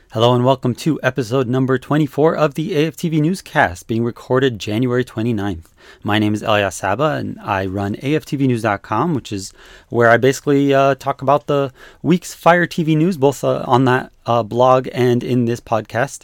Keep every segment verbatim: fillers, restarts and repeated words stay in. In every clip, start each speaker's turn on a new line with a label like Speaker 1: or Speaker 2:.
Speaker 1: Hello and welcome to episode number twenty-four of the A F T V Newscast, being recorded January twenty-ninth. My name is Elias Saba and I run A F T V news dot com, which is where I basically uh, talk about the week's Fire T V news, both uh, on that uh, blog and in this podcast.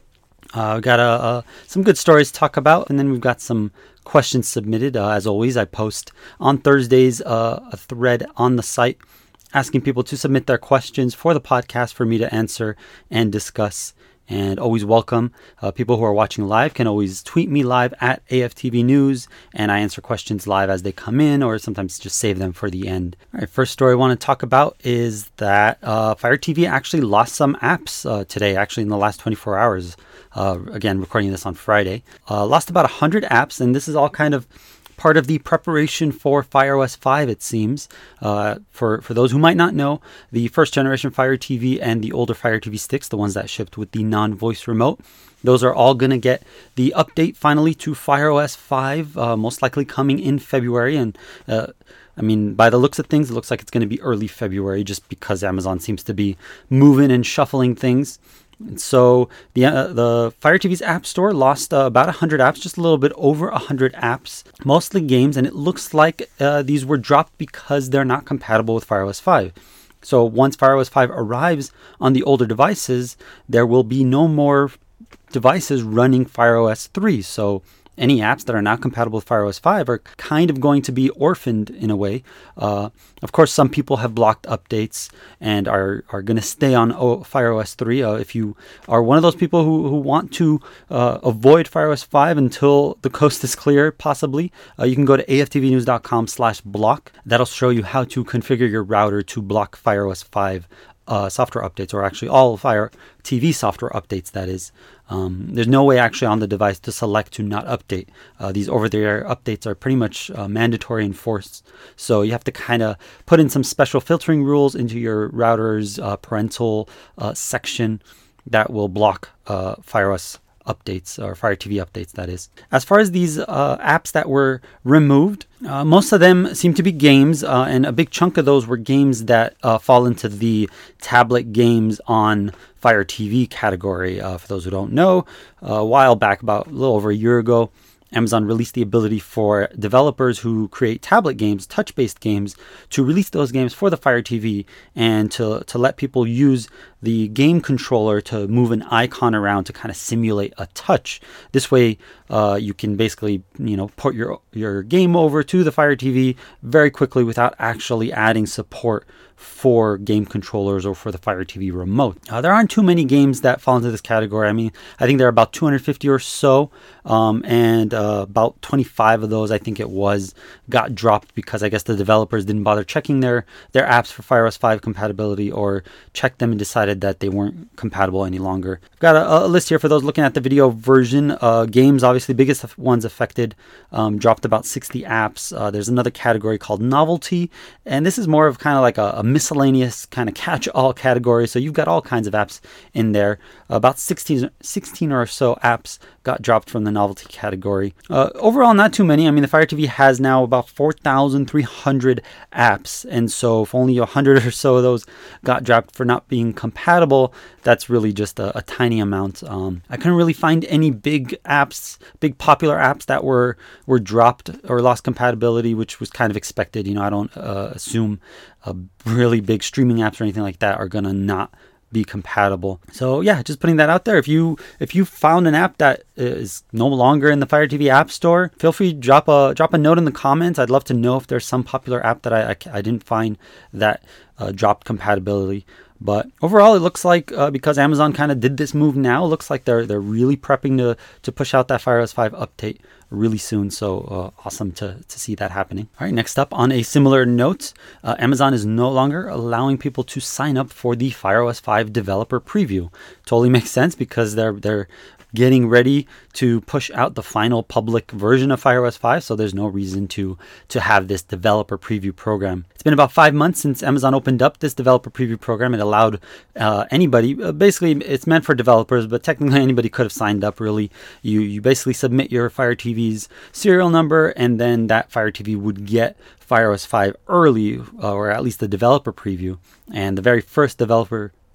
Speaker 1: Uh, we've got uh, uh, some good stories to talk about, and then we've got some questions submitted. Uh, as always, I post on Thursdays uh, a thread on the site asking people to submit their questions for the podcast for me to answer and discuss, and always welcome. Uh, people who are watching live can always tweet me live at A F T V News, and I answer questions live as they come in, or sometimes just save them for the end. All right, first story I want to talk about is that uh, Fire T V actually lost some apps uh, today, actually in the last twenty-four hours. Uh, again, recording this on Friday. Uh, lost about one hundred apps, and this is all kind of part of the preparation for FireOS five, it seems. Uh, for, for those who might not know, the first generation Fire T V and the older Fire T V sticks, the ones that shipped with the non-voice remote, those are all going to get the update finally to FireOS five, uh, most likely coming in February. And uh, I mean, by the looks of things, it looks like it's going to be early February, just because Amazon seems to be moving and shuffling things. And so the uh, the Fire T V's App Store lost uh, about one hundred apps, just a little bit over one hundred apps, mostly games, and it looks like uh, these were dropped because they're not compatible with FireOS five. So once FireOS five arrives on the older devices, there will be no more devices running FireOS three. So any apps that are not compatible with FireOS five are kind of going to be orphaned in a way. Uh, of course, some people have blocked updates and are, are going to stay on o- FireOS three. Uh, if you are one of those people who, who want to uh, avoid FireOS five until the coast is clear, possibly, uh, you can go to A F T V news dot com slash block. That'll show you how to configure your router to block FireOS five Uh, software updates, or actually all Fire T V software updates, that is. Um, there's no way actually on the device to select to not update. Uh, these over-the-air updates are pretty much uh, mandatory and forced. So you have to kind of put in some special filtering rules into your router's uh, parental uh, section that will block uh, FireOS updates, or Fire T V updates, that is. As far as these uh, apps that were removed, uh, most of them seem to be games, uh, and a big chunk of those were games that uh, fall into the tablet games on Fire T V category. Uh, for those who don't know, a while back, about a little over a year ago, Amazon released the ability for developers who create tablet games, touch-based games, to release those games for the Fire T V and to, to let people use the game controller to move an icon around to kind of simulate a touch. This way, uh, you can basically, you know, port your your game over to the Fire T V very quickly without actually adding support for game controllers or for the Fire T V remote. Uh, there aren't too many games that fall into this category. I mean, I think there are about two hundred fifty or so, um, and uh, about twenty-five of those, I think it was, got dropped because I guess the developers didn't bother checking their, their apps for FireOS five compatibility, or checked them and decided that they weren't compatible any longer. I've got a, a list here for those looking at the video version. Uh, games, obviously, biggest ones affected, um, dropped about sixty apps. Uh, there's another category called Novelty, and this is more of kind of like a, a miscellaneous kind of catch-all category. So you've got all kinds of apps in there. About sixteen, sixteen or so apps got dropped from the Novelty category. Uh, overall, not too many. I mean, the Fire T V has now about four thousand three hundred apps, and so if only one hundred or so of those got dropped for not being compatible, that's really just a, a tiny amount. Um, I couldn't really find any big apps, big popular apps that were were dropped or lost compatibility, which was kind of expected. You know, I don't uh, assume uh, really big streaming apps or anything like that are gonna not be compatible. So yeah, just putting that out there. If you if you found an app that is no longer in the Fire T V App Store, feel free to drop a drop a note in the comments. I'd love to know if there's some popular app that I I, I didn't find that uh, dropped compatibility. But overall, it looks like uh, because Amazon kind of did this move now, it looks like they're they're really prepping to to push out that FireOS five update really soon. So uh, awesome to, to see that happening. All right, next up, on a similar note, uh, Amazon is no longer allowing people to sign up for the FireOS five developer preview. Totally makes sense because they're they're getting ready to push out the final public version of FireOS five, so there's no reason to to have this developer preview program. It's been about five months since Amazon opened up this developer preview program. It allowed uh, anybody, uh, basically it's meant for developers, but technically anybody could have signed up really. You you basically submit your Fire T V's serial number, and then that Fire T V would get FireOS five early, uh, or at least the developer preview. And the very first developer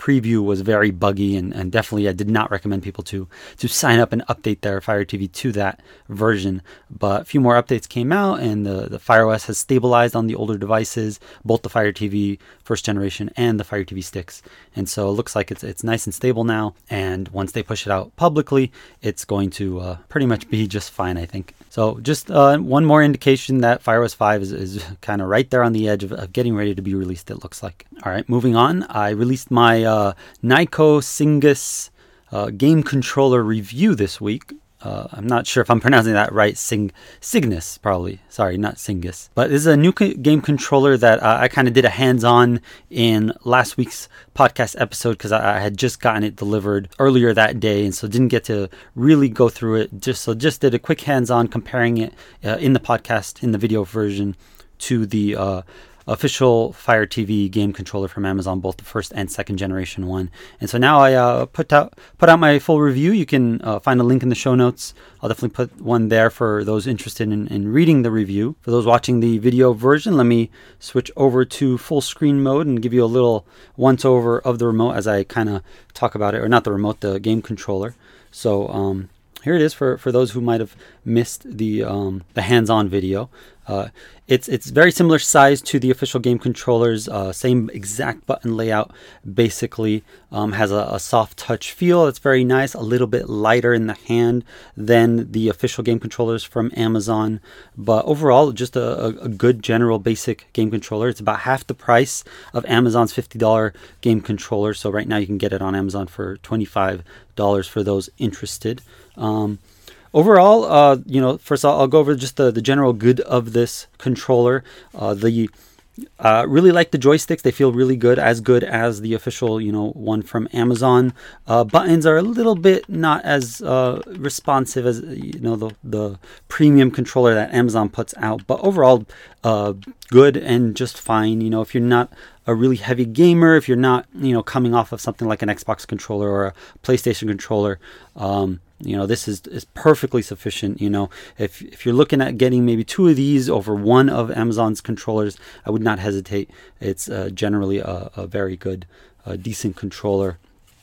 Speaker 1: preview was very buggy, and, and definitely I did not recommend people to to sign up and update their Fire T V to that version. But a few more updates came out, and the, the Fire O S has stabilized on the older devices, both the Fire T V first generation and the Fire T V sticks. And so it looks like it's it's nice and stable now. And once they push it out publicly, it's going to uh, pretty much be just fine, I think. So just uh, one more indication that Fire O S five is, is kind of right there on the edge of, of getting ready to be released, it looks like. All right, moving on. I released my uh, Nyko Syngus uh, game controller review this week. Uh, I'm not sure if I'm pronouncing that right. Sing, Cygnus, probably. Sorry, not Syngus. But this is a new co- game controller that uh, I kind of did a hands-on in last week's podcast episode because I, I had just gotten it delivered earlier that day, and so didn't get to really go through it. Just so just did a quick hands-on comparing it uh, in the podcast, in the video version, to the uh, official Fire T V game controller from Amazon, both the first and second generation one. And so now I uh, put out put out my full review. You can uh, find a link in the show notes. I'll definitely put one there for those interested in, in reading the review. For those watching the video version, let me switch over to full screen mode and give you a little once over of the remote as I kind of talk about it, or not the remote, the game controller. So um, here it is for, for those who might have missed the um, the hands-on video. Uh, it's it's very similar size to the official game controllers, uh, same exact button layout, basically. Um, has a, a soft touch feel. It's very nice, a little bit lighter in the hand than the official game controllers from Amazon. But overall, just a, a good general basic game controller. It's about half the price of Amazon's fifty dollars game controller. So right now you can get it on Amazon for twenty-five dollars for those interested. Um, Overall, uh, you know, first I'll, I'll go over just the, the general good of this controller. Uh, the uh, really like the joysticks; they feel really good, as good as the official, you know, one from Amazon. Uh, buttons are a little bit not as uh, responsive as you know the the premium controller that Amazon puts out, but overall, uh, good and just fine. You know, if you're not a really heavy gamer, if you're not, you know, coming off of something like an Xbox controller or a PlayStation controller, um, you know, this is, is perfectly sufficient. You know, if if you're looking at getting maybe two of these over one of Amazon's controllers, I would not hesitate. It's uh, generally a, a very good, uh, decent controller.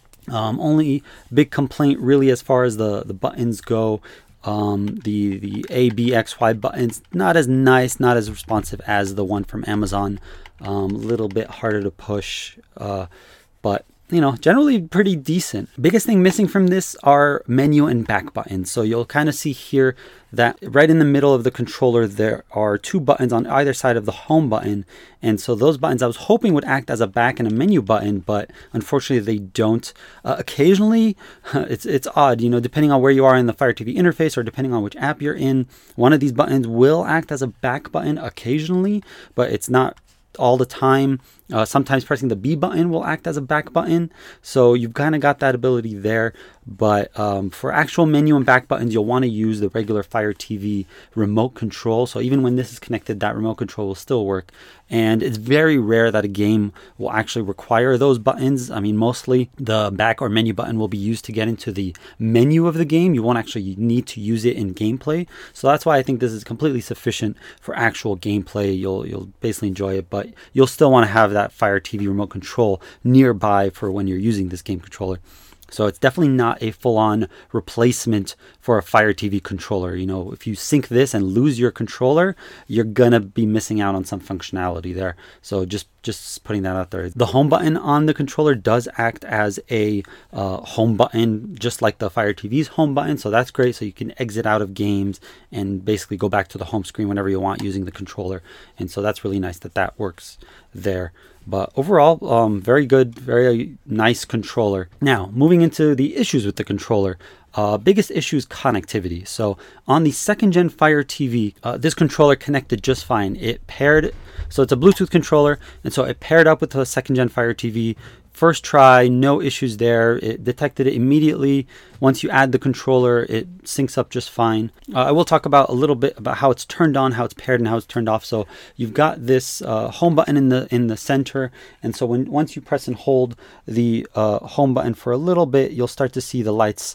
Speaker 1: Um, only big complaint really as far as the, the buttons go. Um, the the A, B, X, Y buttons, not as nice, not as responsive as the one from Amazon. A um, little bit harder to push, uh, but you know, generally pretty decent. Biggest thing missing from this are menu and back buttons. So you'll kind of see here that right in the middle of the controller, there are two buttons on either side of the home button. And so those buttons I was hoping would act as a back and a menu button, but unfortunately they don't. Uh, occasionally, it's it's odd, you know, depending on where you are in the Fire T V interface or depending on which app you're in, one of these buttons will act as a back button occasionally, but it's not all the time. Uh, sometimes pressing the B button will act as a back button. So you've kind of got that ability there. But um, for actual menu and back buttons, you'll want to use the regular Fire T V remote control. So even when this is connected, that remote control will still work. And it's very rare that a game will actually require those buttons. I mean, mostly the back or menu button will be used to get into the menu of the game. You won't actually need to use it in gameplay. So that's why I think this is completely sufficient for actual gameplay. You'll you'll basically enjoy it, but you'll still want to have that Fire T V remote control nearby for when you're using this game controller. So it's definitely not a full-on replacement for a Fire T V controller. You know, if you sync this and lose your controller, you're gonna be missing out on some functionality there. So just just putting that out there. The home button on the controller does act as a uh, home button, just like the Fire T V's home button. So that's great. So you can exit out of games and basically go back to the home screen whenever you want using the controller. And so that's really nice that that works there. But overall, um, very good, very nice controller. Now, moving into the issues with the controller. Uh, biggest issue is connectivity. So on the second gen Fire T V, uh, this controller connected just fine. It paired, so it's a Bluetooth controller, and so it paired up with the second gen Fire T V. First try, no issues there. It detected it immediately. Once you add the controller, it syncs up just fine. Uh, I will talk about a little bit about how it's turned on, how it's paired, and how it's turned off. So you've got this uh, home button in the in the center, and so when once you press and hold the uh, home button for a little bit, you'll start to see the lights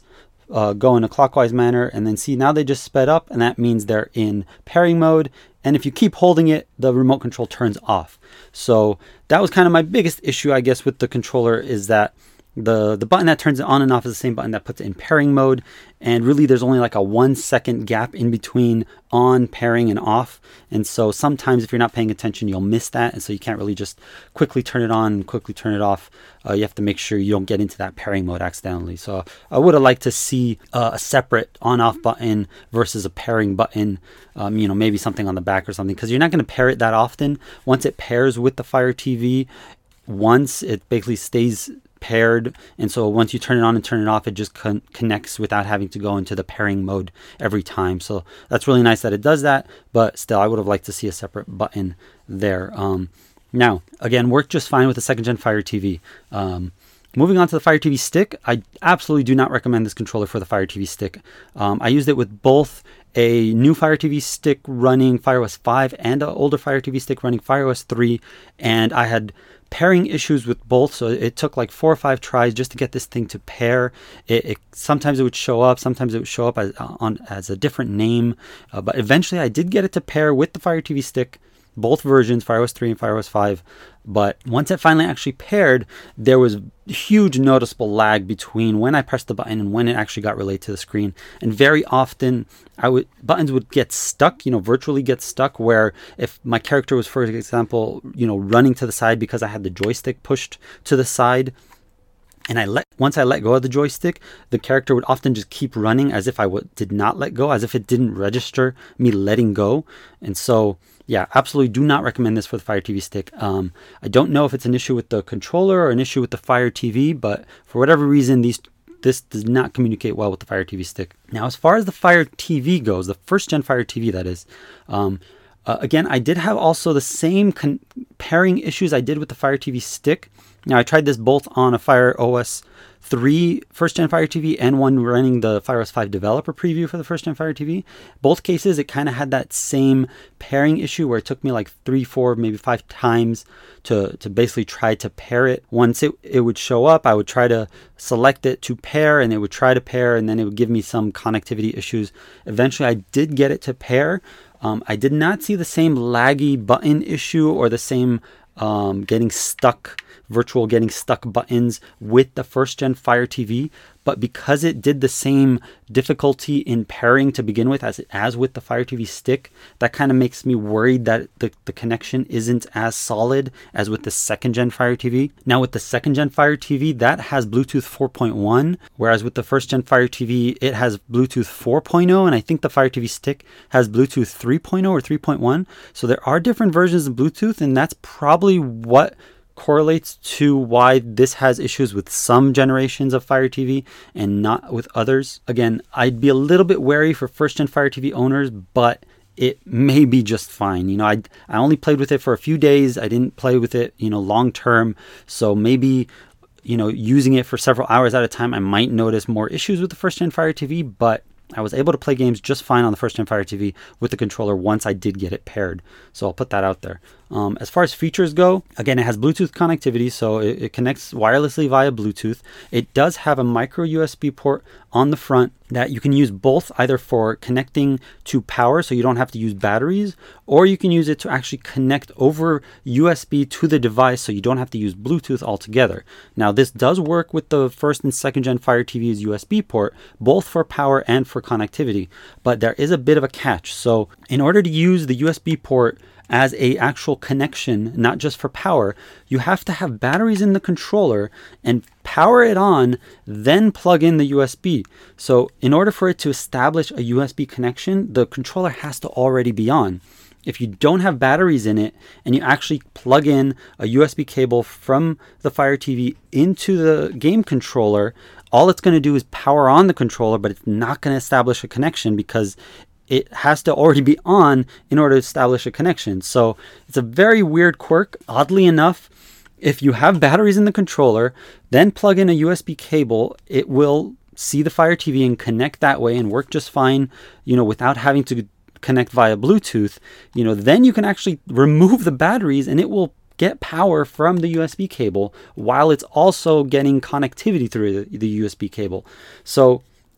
Speaker 1: uh, go in a clockwise manner, and then see now they just sped up, and that means they're in pairing mode. And if you keep holding it, the remote control turns off. So that was kind of my biggest issue, I guess, with the controller, is that the the button that turns it on and off is the same button that puts it in pairing mode, and really there's only like a one second gap in between on, pairing, and off. And so sometimes if you're not paying attention, you'll miss that, and so you can't really just quickly turn it on and quickly turn it off. Uh, you have to make sure you don't get into that pairing mode accidentally. So I would have liked to see uh, a separate on-off button versus a pairing button, um, you know, maybe something on the back or something, because you're not going to pair it that often. Once it pairs with the Fire T V, once it basically stays paired, and so once you turn it on and turn it off, it just con- connects without having to go into the pairing mode every time. So that's really nice that it does that, but still I would have liked to see a separate button there. Um, now again, worked just fine with the second gen Fire T V. Um, moving on to the Fire T V Stick, I absolutely do not recommend this controller for the Fire T V Stick. Um, I used it with both a new Fire T V Stick running FireOS five and an older Fire T V Stick running FireOS three, and I had pairing issues with both, so it took like four or five tries just to get this thing to pair. It, it sometimes it would show up, sometimes it would show up as on as a different name, uh, but eventually I did get it to pair with the Fire T V Stick, both versions, FireOS three and FireOS five. But once it finally actually paired, there was huge noticeable lag between when I pressed the button and when it actually got relayed to the screen. And very often I would buttons would get stuck, you know, virtually get stuck, where if my character was, for example, you know, running to the side because I had the joystick pushed to the side, and I let once I let go of the joystick, the character would often just keep running as if I w- did not let go, as if it didn't register me letting go. And so, yeah, absolutely do not recommend this for the Fire T V Stick. Um, I don't know if it's an issue with the controller or an issue with the Fire T V, but for whatever reason, these this does not communicate well with the Fire T V Stick. Now, as far as the Fire T V goes, the first gen Fire T V, that is, um, uh, again, I did have also the same con- pairing issues I did with the Fire T V Stick. Now, I tried this both on a FireOS three first gen Fire T V and one running the FireOS five developer preview for the first gen Fire T V. Both cases, it kind of had that same pairing issue where it took me like three, four, maybe five times to, to basically try to pair it. Once it, it would show up, I would try to select it to pair, and it would try to pair, and then it would give me some connectivity issues. Eventually, I did get it to pair. Um, I did not see the same laggy button issue or the same um, getting stuck virtual getting stuck buttons with the first gen Fire T V, but because it did the same difficulty in pairing to begin with as as with the Fire T V Stick, that kind of makes me worried that the, the connection isn't as solid as with the second gen Fire T V. Now with the second gen Fire T V, that has Bluetooth four point one, whereas with the first gen Fire T V, it has Bluetooth four point oh, and I think the Fire T V Stick has Bluetooth three point oh or three point one. So there are different versions of Bluetooth, and that's probably what correlates to why this has issues with some generations of Fire T V and not with others. Again, I'd be a little bit wary for first gen Fire T V owners, but it may be just fine. You know, I I only played with it for a few days. I didn't play with it, you know, long term. So maybe, you know, using it for several hours at a time, I might notice more issues with the first gen Fire T V, but I was able to play games just fine on the first gen Fire T V with the controller once I did get it paired. So I'll put that out there. Um, as far as features go, again, it has Bluetooth connectivity, so it, it connects wirelessly via Bluetooth. It does have a micro U S B port on the front that you can use both either for connecting to power, so you don't have to use batteries, or you can use it to actually connect over U S B to the device, so you don't have to use Bluetooth altogether. Now, this does work with the first and second gen Fire T V's U S B port, both for power and for connectivity, but there is a bit of a catch. So in order to use the U S B port as a actual connection, not just for power, you have to have batteries in the controller and power it on, then plug in the U S B. So in order for it to establish a U S B connection, the controller has to already be on. If you don't have batteries in it and you actually plug in a U S B cable from the Fire T V into the game controller, all it's going to do is power on the controller, but it's not going to establish a connection because it has to already be on in order to establish a connection. So it's a very weird quirk. Oddly enough, if you have batteries in the controller, then plug in a U S B cable, it will see the Fire T V and connect that way and work just fine, you know, without having to connect via Bluetooth. You know, then you can actually remove the batteries and it will get power from the U S B cable while it's also getting connectivity through the, the U S B cable. So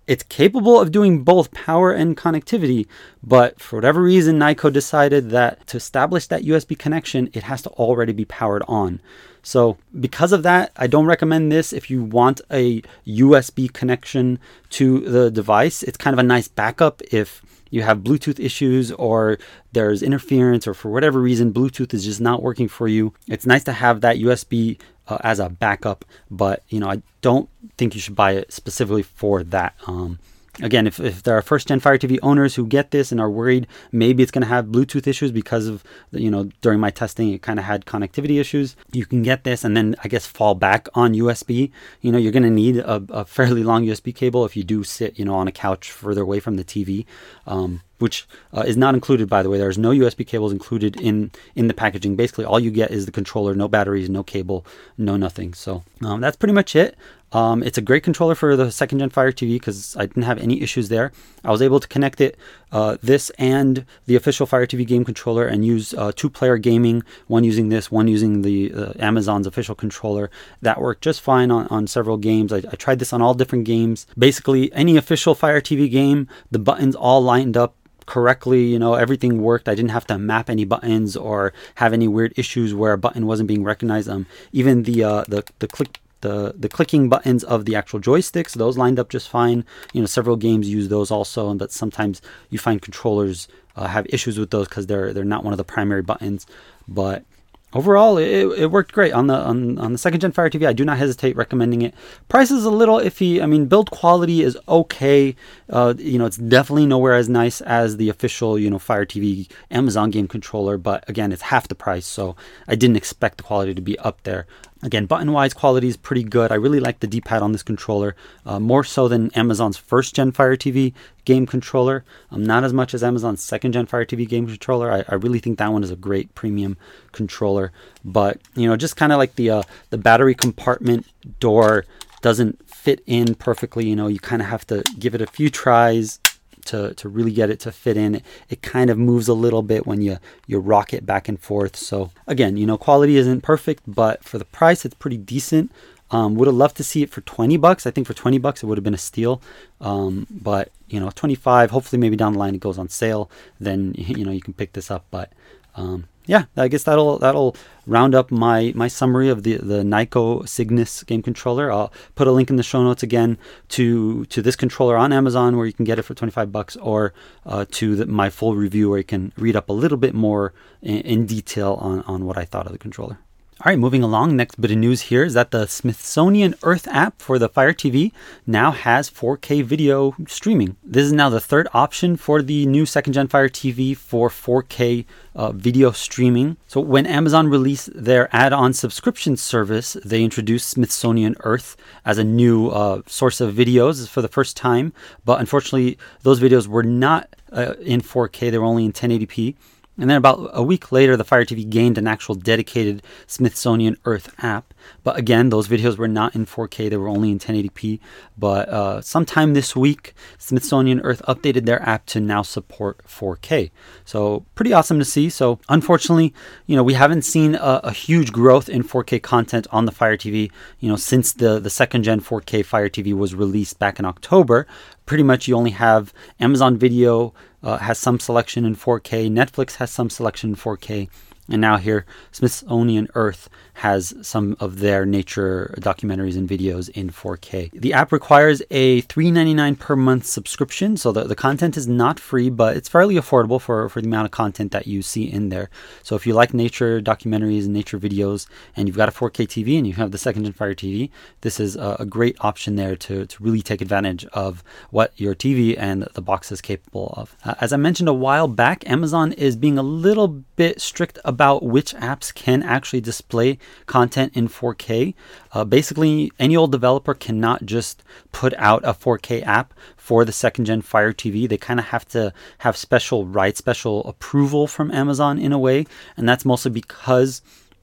Speaker 1: it's capable of doing both power and connectivity, but for whatever reason, Nyko decided that to establish that U S B connection, it has to already be powered on. So because of that, I don't recommend this if you want a U S B connection to the device. It's kind of a nice backup if you have Bluetooth issues or there's interference or for whatever reason Bluetooth is just not working for you. It's nice to have that U S B uh, as a backup, but you know, I don't think you should buy it specifically for that. Um, Again, if, if there are first-gen Fire T V owners who get this and are worried maybe it's going to have Bluetooth issues because of, you know, during my testing it kind of had connectivity issues, you can get this and then I guess fall back on U S B. You know, you're going to need a, a fairly long U S B cable if you do sit, you know, on a couch further away from the T V, um, which uh, is not included, by the way. There's no U S B cables included in, in the packaging. Basically, all you get is the controller, no batteries, no cable, no nothing. So um, that's pretty much it. Um, it's a great controller for the second gen Fire T V because I didn't have any issues there. I was able to connect it, uh, this and the official Fire T V game controller, and use uh, two-player gaming, one using this, one using the uh, Amazon's official controller. That worked just fine on, on several games. I, I tried this on all different games. Basically, any official Fire T V game, the buttons all lined up correctly, you know, everything worked. I didn't have to map any buttons or have any weird issues where a button wasn't being recognized. Um, even the uh, the the click the the clicking buttons of the actual joysticks, those lined up just fine. You know, several games use those also, but sometimes you find controllers uh, have issues with those because they're they're not one of the primary buttons. But overall, it, it worked great on the on, on the second gen Fire T V. I do not hesitate recommending it. Price is a little iffy. I mean, build quality is okay. Uh, you know, it's definitely nowhere as nice as the official, you know, Fire T V Amazon game controller. But again, it's half the price, so I didn't expect the quality to be up there. Again, button-wise, quality is pretty good. I really like the D-pad on this controller, uh, more so than Amazon's first-gen Fire T V game controller. Um, not as much as Amazon's second-gen Fire T V game controller. I, I really think that one is a great premium controller. But, you know, just kind of like the uh, the battery compartment door doesn't fit in perfectly. You know, you kind of have to give it a few tries to to really get it to fit in. It, it kind of moves a little bit when you you rock it back and forth. So again, you know, quality isn't perfect, but for the price it's pretty decent. Um, would have loved to see it for twenty bucks. I think for twenty bucks it would have been a steal. Um, but you know, twenty-five, hopefully maybe down the line it goes on sale, then you know you can pick this up. But um, yeah, I guess that'll that'll round up my my summary of the the Nyko Cygnus game controller. I'll put a link in the show notes again to to this controller on Amazon where you can get it for twenty-five bucks, or uh, to the, my full review where you can read up a little bit more in, in detail on on what I thought of the controller. All right, moving along, next bit of news here is that the Smithsonian Earth app for the Fire T V now has four K video streaming. This is now the third option for the new second gen Fire T V for four K uh, video streaming. So when Amazon released their add-on subscription service, they introduced Smithsonian Earth as a new uh, source of videos for the first time. But unfortunately, those videos were not uh, in four K, they were only in ten eighty p. And then about a week later, the Fire T V gained an actual dedicated Smithsonian Earth app. But again, those videos were not in four K. They were only in ten eighty p. But uh, sometime this week, Smithsonian Earth updated their app to now support four K. So pretty awesome to see. So unfortunately, you know, we haven't seen a, a huge growth in four K content on the Fire T V, you know, since the, the second gen four K Fire T V was released back in October. Pretty much you only have Amazon Video uh, has some selection in four K. Netflix has some selection in four K. And now here, Smithsonian Earth has some of their nature documentaries and videos in four K. The app requires a three ninety-nine per month subscription, so the, the content is not free, but it's fairly affordable for, for the amount of content that you see in there. So if you like nature documentaries and nature videos, and you've got a four K T V and you have the second gen Fire T V, this is a, a great option there to, to really take advantage of what your T V and the box is capable of. Uh, as I mentioned a while back, Amazon is being a little bit strict about which apps can actually display content in four K. Uh, basically, any old developer cannot just put out a four K app for the second gen Fire T V. They kind of have to have special rights, special approval from Amazon in a way. And that's mostly because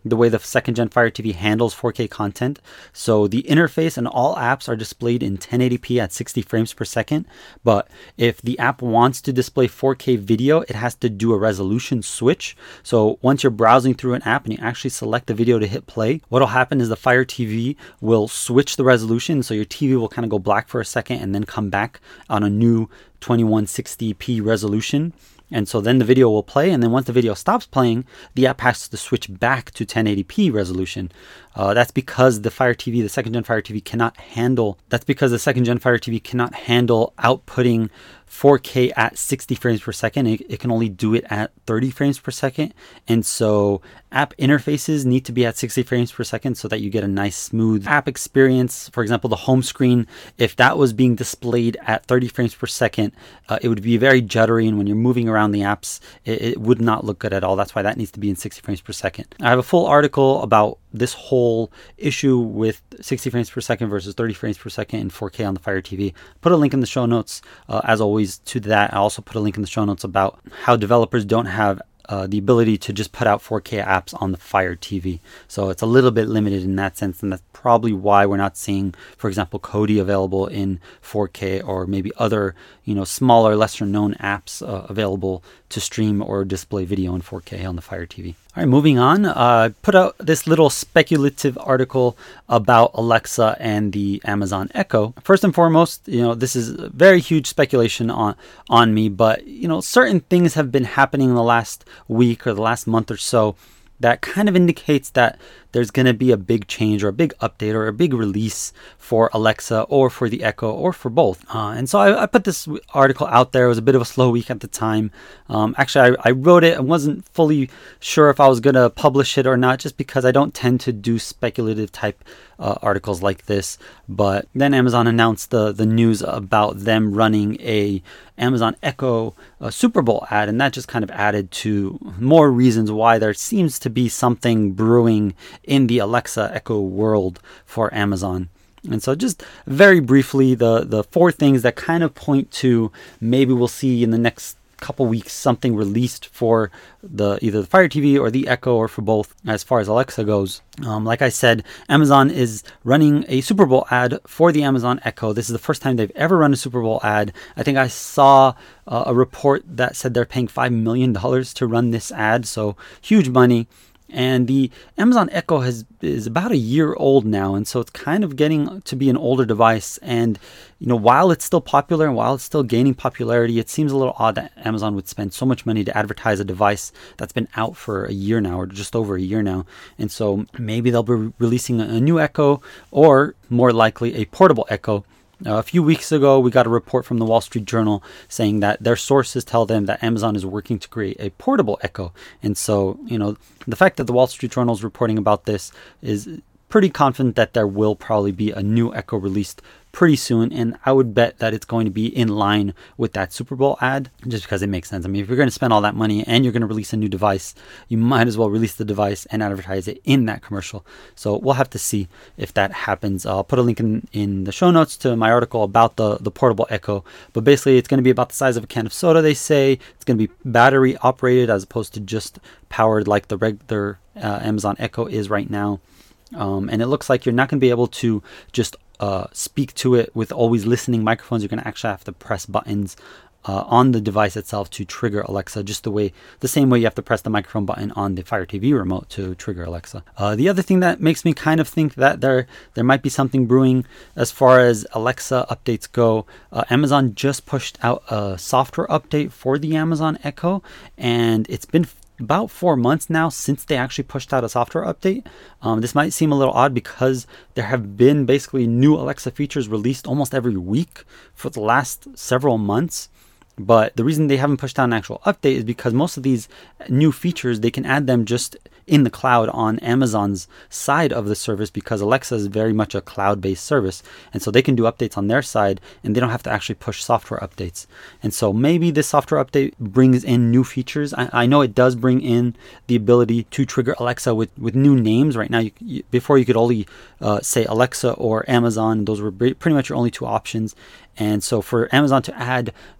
Speaker 1: the way the second gen Fire T V handles four K content. So the interface and all apps are displayed in ten eighty p at sixty frames per second. But if the app wants to display four K video, it has to do a resolution switch. So once you're browsing through an app and you actually select the video to hit play, what'll happen is the Fire T V will switch the resolution. So your T V will kind of go black for a second and then come back on a new twenty-one sixty p resolution. And so then the video will play, and then once the video stops playing, the app has to switch back to ten eighty p resolution. Uh, that's because the Fire T V, the second gen Fire T V cannot handle, that's because the second gen Fire T V cannot handle outputting four K at sixty frames per second. It, it can only do it at thirty frames per second. And so app interfaces need to be at sixty frames per second so that you get a nice smooth app experience. For example, the home screen, if that was being displayed at thirty frames per second, uh, it would be very jittery. And when you're moving around the apps, it, it would not look good at all. That's why that needs to be in sixty frames per second. I have a full article about this whole issue with sixty frames per second versus thirty frames per second in four K on the Fire T V. Put a link in the show notes, uh, as always, to that. I also put a link in the show notes about how developers don't have uh, the ability to just put out four K apps on the Fire T V. So it's a little bit limited in that sense, and that's probably why we're not seeing, for example, Kodi available in four K, or maybe other, you know, smaller, lesser known apps uh, available to stream or display video in four K on the Fire T V. All right, moving on. Uh, I put out this little speculative article about Alexa and the Amazon Echo. First and foremost, you know, this is very huge speculation on on me, but you know, certain things have been happening in the last week or the last month or so that kind of indicates that there's going to be a big change or a big update or a big release for Alexa or for the Echo or for both. Uh, and so I, I put this article out there. It was a bit of a slow week at the time. Um, actually, I, I wrote it. I wasn't fully sure if I was going to publish it or not, just because I don't tend to do speculative type uh, articles like this. But then Amazon announced the, the news about them running a Amazon Echo uh, Super Bowl ad, and that just kind of added to more reasons why there seems to be something brewing in the Alexa Echo world for Amazon. And so just very briefly, the, the four things that kind of point to maybe we'll see in the next couple weeks something released for the either the Fire T V or the Echo, or for both as far as Alexa goes. Um, like I said, Amazon is running a Super Bowl ad for the Amazon Echo. This is the first time they've ever run a Super Bowl ad. I think I saw uh, a report that said they're paying five million dollars to run this ad, so huge money. And the Amazon Echo has is about a year old now, and so it's kind of getting to be an older device. And you know, while it's still popular and while it's still gaining popularity, it seems a little odd that Amazon would spend so much money to advertise a device that's been out for a year now, or just over a year now. And so maybe they'll be re- releasing a new Echo, or more likely a portable Echo. Uh, a few weeks ago, we got a report from the Wall Street Journal saying that their sources tell them that Amazon is working to create a portable Echo. And so, you know, the fact that the Wall Street Journal is reporting about this is pretty confident that there will probably be a new Echo released pretty soon, and I would bet that it's going to be in line with that Super Bowl ad, just because it makes sense. I mean, if you're going to spend all that money and you're going to release a new device, you might as well release the device and advertise it in that commercial. So we'll have to see if that happens. I'll put a link in, in the show notes to my article about the, the portable Echo, but basically it's going to be about the size of a can of soda, they say. It's going to be battery operated as opposed to just powered like the regular uh, Amazon Echo is right now. Um, and it looks like you're not going to be able to just uh, speak to it with always listening microphones. You're going to actually have to press buttons uh, on the device itself to trigger Alexa, just the way, the same way you have to press the microphone button on the Fire T V remote to trigger Alexa. Uh, the other thing that makes me kind of think that there there might be something brewing as far as Alexa updates go, uh, Amazon just pushed out a software update for the Amazon Echo, and it's been about four months now since they actually pushed out a software update. Um, this might seem a little odd because there have been basically new Alexa features released almost every week for the last several months. But the reason they haven't pushed out an actual update is because most of these new features, they can add them just in the cloud on Amazon's side of the service, because Alexa is very much a cloud-based service. And so they can do updates on their side and they don't have to actually push software updates. And so maybe this software update brings in new features. I, I know it does bring in the ability to trigger Alexa with, with new names. Right now, you, you, before you could only uh, say Alexa or Amazon. Those were pretty much your only two options. And so for Amazon to add new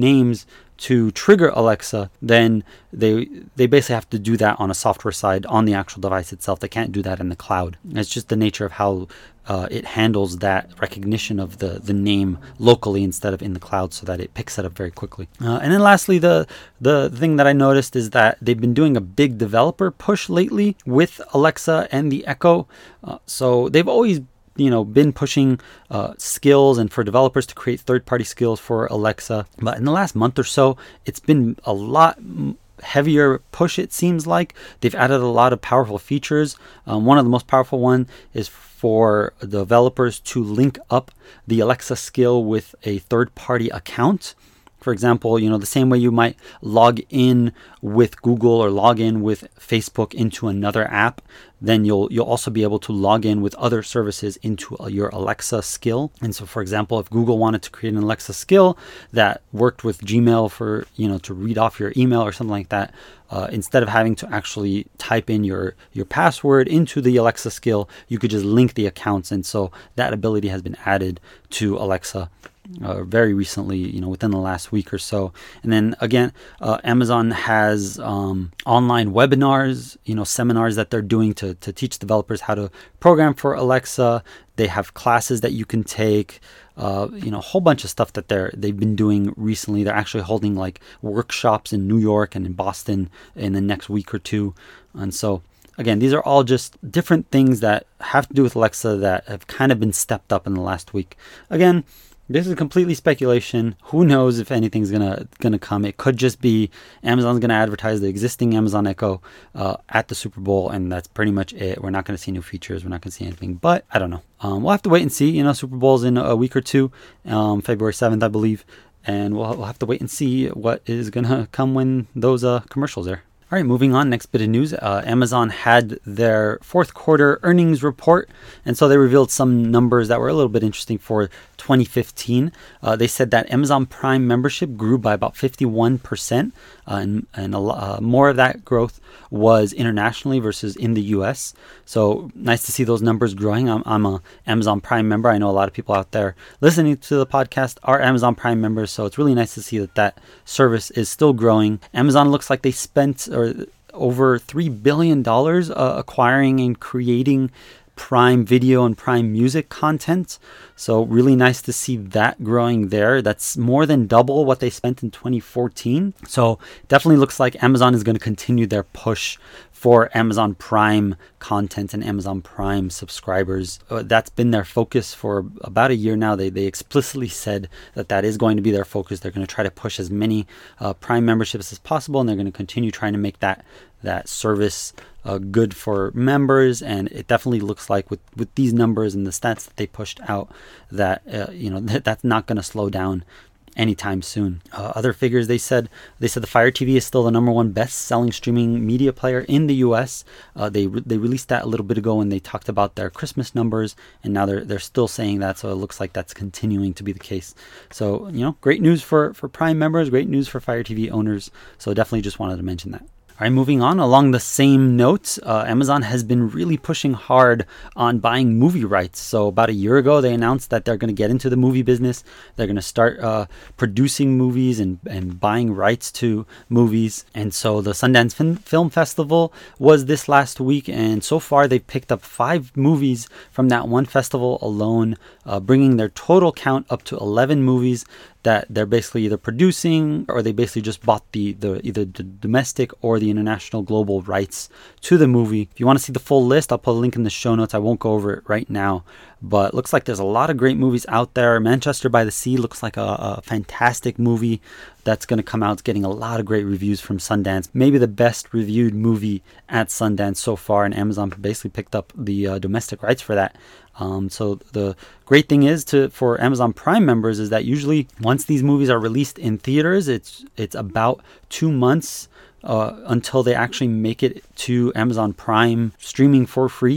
Speaker 1: names to trigger Alexa, then they they basically have to do that on a software side on the actual device itself. They can't do that in the cloud. It's just the nature of how uh, it handles that recognition of the, the name locally instead of in the cloud, so that it picks it up very quickly. Uh, and then lastly, the the thing that I noticed is that they've been doing a big developer push lately with Alexa and the Echo. Uh, so they've always you know, been pushing uh, skills and for developers to create third-party skills for Alexa. But in the last month or so, it's been a lot heavier push, it seems like. They've added a lot of powerful features. Um, one of the most powerful one is for developers to link up the Alexa skill with a third-party account. For example, you know, the same way you might log in with Google or log in with Facebook into another app, then you'll you'll also be able to log in with other services into your Alexa skill. And so, for example, if Google wanted to create an Alexa skill that worked with Gmail for, you know, to read off your email or something like that, uh, instead of having to actually type in your, your password into the Alexa skill, you could just link the accounts. And so that ability has been added to Alexa Uh, very recently, you know, within the last week or so. And then again, uh, Amazon has um, online webinars, you know, seminars that they're doing to, to teach developers how to program for Alexa. They have classes that you can take, uh, you know, a whole bunch of stuff that they're, they've been doing recently. They're actually holding like workshops in New York and in Boston in the next week or two. And so again, these are all just different things that have to do with Alexa that have kind of been stepped up in the last week. Again, this is completely speculation. Who knows if anything's gonna gonna come? It could just be Amazon's gonna advertise the existing Amazon Echo uh, at the Super Bowl, and that's pretty much it. We're not gonna see new features. We're not gonna see anything. But I don't know. Um, we'll have to wait and see. You know, Super Bowl's in a week or two, um, February seventh, I believe, and we'll we'll have to wait and see what is gonna come when those uh, commercials are. All right, moving on. Next bit of news. Uh, Amazon had their fourth quarter earnings report, and so they revealed some numbers that were a little bit interesting for twenty fifteen. Uh, they said that Amazon Prime membership grew by about fifty-one percent, uh, and, and a lot, uh, more of that growth was internationally versus in the U S. So nice to see those numbers growing. I'm, I'm a Amazon Prime member. I know a lot of people out there listening to the podcast are Amazon Prime members, so it's really nice to see that that service is still growing. Amazon looks like they spent or over three billion dollars uh, acquiring and creating Prime Video and Prime Music content. So really nice to see that growing there. That's more than double what they spent in twenty fourteen. So definitely looks like Amazon is going to continue their push for Amazon Prime content and Amazon Prime subscribers. Uh, that's been their focus for about a year now. They they explicitly said that that is going to be their focus. They're going to try to push as many uh, Prime memberships as possible, and they're going to continue trying to make that that service uh, good for members. And it definitely looks like with, with these numbers and the stats that they pushed out that uh, you know th- that's not going to slow down anytime soon. Uh, other figures, they said they said the Fire T V is still the number one best-selling streaming media player in the U S. Uh, they re- they released that a little bit ago when they talked about their Christmas numbers, and now they're they're still saying that. So it looks like that's continuing to be the case. So you know, great news for for Prime members, great news for Fire T V owners. So definitely just wanted to mention that. All right, moving on. Along the same note, uh, Amazon has been really pushing hard on buying movie rights. So about a year ago, they announced that they're going to get into the movie business. They're going to start uh, producing movies and, and buying rights to movies. And so the Sundance Fin- Film Festival was this last week. And so far, they've picked up five movies from that one festival alone, uh, bringing their total count up to eleven movies that they're basically either producing or they basically just bought the, the either the domestic or the international global rights to the movie. If you want to see the full list, I'll put a link in the show notes. I won't go over it right now, but it looks like there's a lot of great movies out there. Manchester by the Sea looks like a, a fantastic movie that's going to come out. It's getting a lot of great reviews from Sundance. Maybe the best reviewed movie at Sundance so far, and Amazon basically picked up the uh, domestic rights for that. Um, so the great thing is to for Amazon Prime members is that usually once these movies are released in theaters, it's it's about two months uh, until they actually make it to Amazon Prime streaming for free.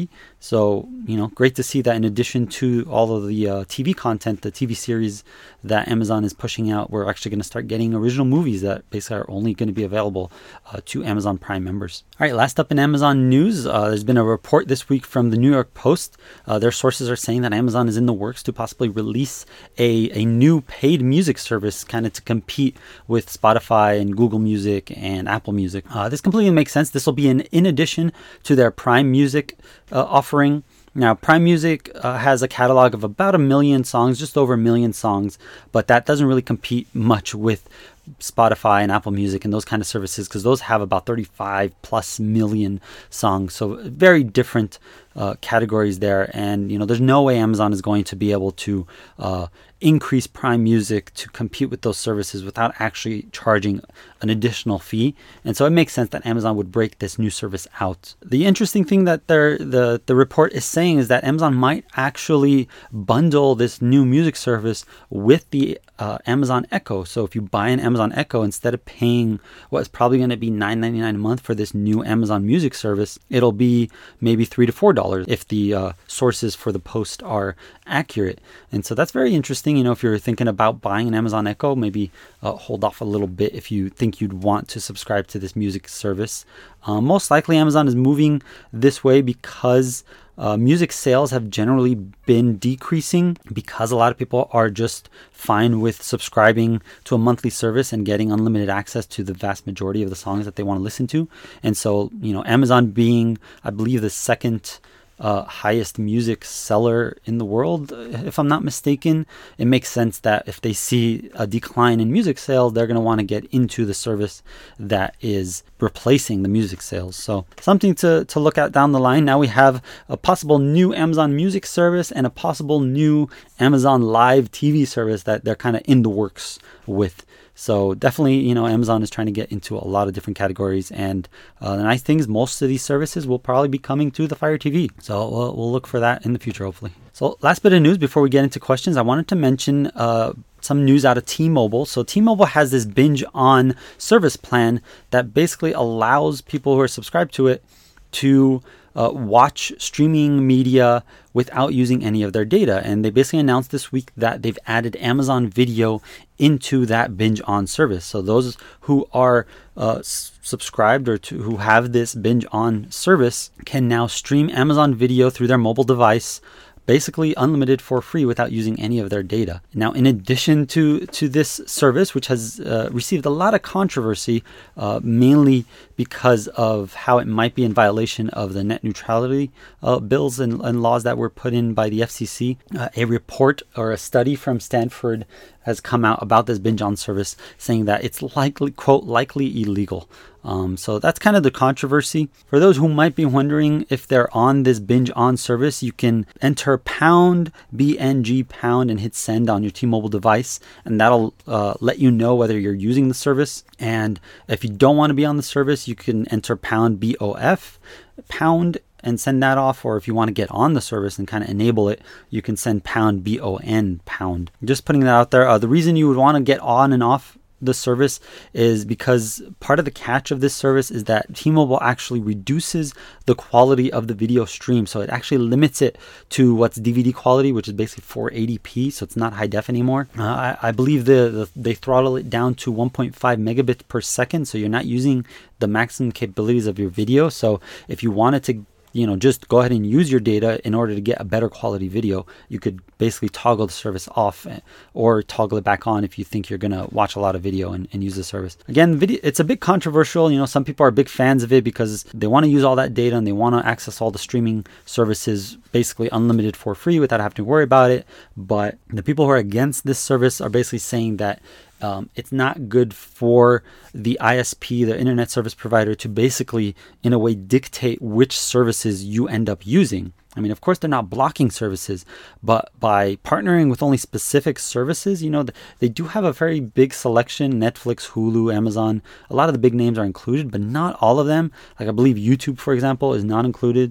Speaker 1: So, you know, great to see that in addition to all of the uh, T V content, the T V series that Amazon is pushing out, we're actually going to start getting original movies that basically are only going to be available uh, to Amazon Prime members. All right, last up in Amazon news, uh, there's been a report this week from the New York Post. Uh, their sources are saying that Amazon is in the works to possibly release a, a new paid music service kind of to compete with Spotify and Google Music and Apple Music. Uh, this completely makes sense. This will be in, in addition to their Prime Music uh, offering. Now, Prime Music uh, has a catalog of about a million songs, just over a million songs, but that doesn't really compete much with Spotify and Apple Music and those kind of services, because those have about thirty-five plus million songs. So very different uh, categories there. And, you know, there's no way Amazon is going to be able to uh, increase Prime Music to compete with those services without actually charging an additional fee. And so it makes sense that Amazon would break this new service out. The interesting thing that they're, the, the report is saying is that Amazon might actually bundle this new music service with the uh, Amazon Echo. So if you buy an Amazon Echo, instead of paying what's probably going to be nine ninety-nine a month for this new Amazon Music service, it'll be maybe three to four dollars if the uh, sources for the post are accurate. And so that's very interesting. You know, if you're thinking about buying an Amazon Echo, maybe uh, hold off a little bit if you think you'd want to subscribe to this music service. Uh, most likely Amazon is moving this way because uh, music sales have generally been decreasing, because a lot of people are just fine with subscribing to a monthly service and getting unlimited access to the vast majority of the songs that they want to listen to. And so, you know, Amazon being, I believe, the second Uh, highest music seller in the world, if I'm not mistaken, it makes sense that if they see a decline in music sales, they're going to want to get into the service that is replacing the music sales. So something to, to look at down the line. Now we have a possible new Amazon Music service and a possible new Amazon Live T V service that they're kind of in the works with. So definitely, you know, Amazon is trying to get into a lot of different categories. And uh, the nice thing is most of these services will probably be coming to the Fire T V. So we'll, we'll look for that in the future, hopefully. So last bit of news before we get into questions, I wanted to mention uh, some news out of T-Mobile. So T-Mobile has this binge on service plan that basically allows people who are subscribed to it to Uh, watch streaming media without using any of their data. And they basically announced this week that they've added Amazon Video into that binge on service. So those who are uh, s- subscribed or to, who have this binge on service can now stream Amazon Video through their mobile device, basically unlimited for free without using any of their data. Now, in addition to, to this service, which has uh, received a lot of controversy, uh, mainly because of how it might be in violation of the net neutrality uh, bills and, and laws that were put in by the F C C, uh, a report or a study from Stanford has come out about this binge on service saying that it's likely, quote, likely illegal. Um, so that's kind of the controversy. For those who might be wondering if they're on this binge on service, you can enter pound B N G pound and hit send on your T-Mobile device, and that'll uh, let you know whether you're using the service. And if you don't want to be on the service, you can enter pound B O F pound and send that off. Or if you want to get on the service and kind of enable it, you can send pound B O N pound. Just putting that out there. Uh, the reason you would want to get on and off the service is because part of the catch of this service is that T-Mobile actually reduces the quality of the video stream. So it actually limits it to what's D V D quality, which is basically four eighty p. So it's not high def anymore. Uh, I, I believe the, the they throttle it down to one point five megabits per second. So you're not using the maximum capabilities of your video. So if you wanted to, you know, just go ahead and use your data in order to get a better quality video, you could basically toggle the service off or toggle it back on if you think you're going to watch a lot of video and, and use the service. Again, video, it's a bit controversial. You know, some people are big fans of it because they want to use all that data and they want to access all the streaming services basically unlimited for free without having to worry about it. But the people who are against this service are basically saying that Um, it's not good for the I S P, the internet service provider, to basically, in a way, dictate which services you end up using. I mean, of course, they're not blocking services, but by partnering with only specific services, you know, they do have a very big selection. Netflix, Hulu, Amazon, a lot of the big names are included, but not all of them. Like I believe YouTube, for example, is not included.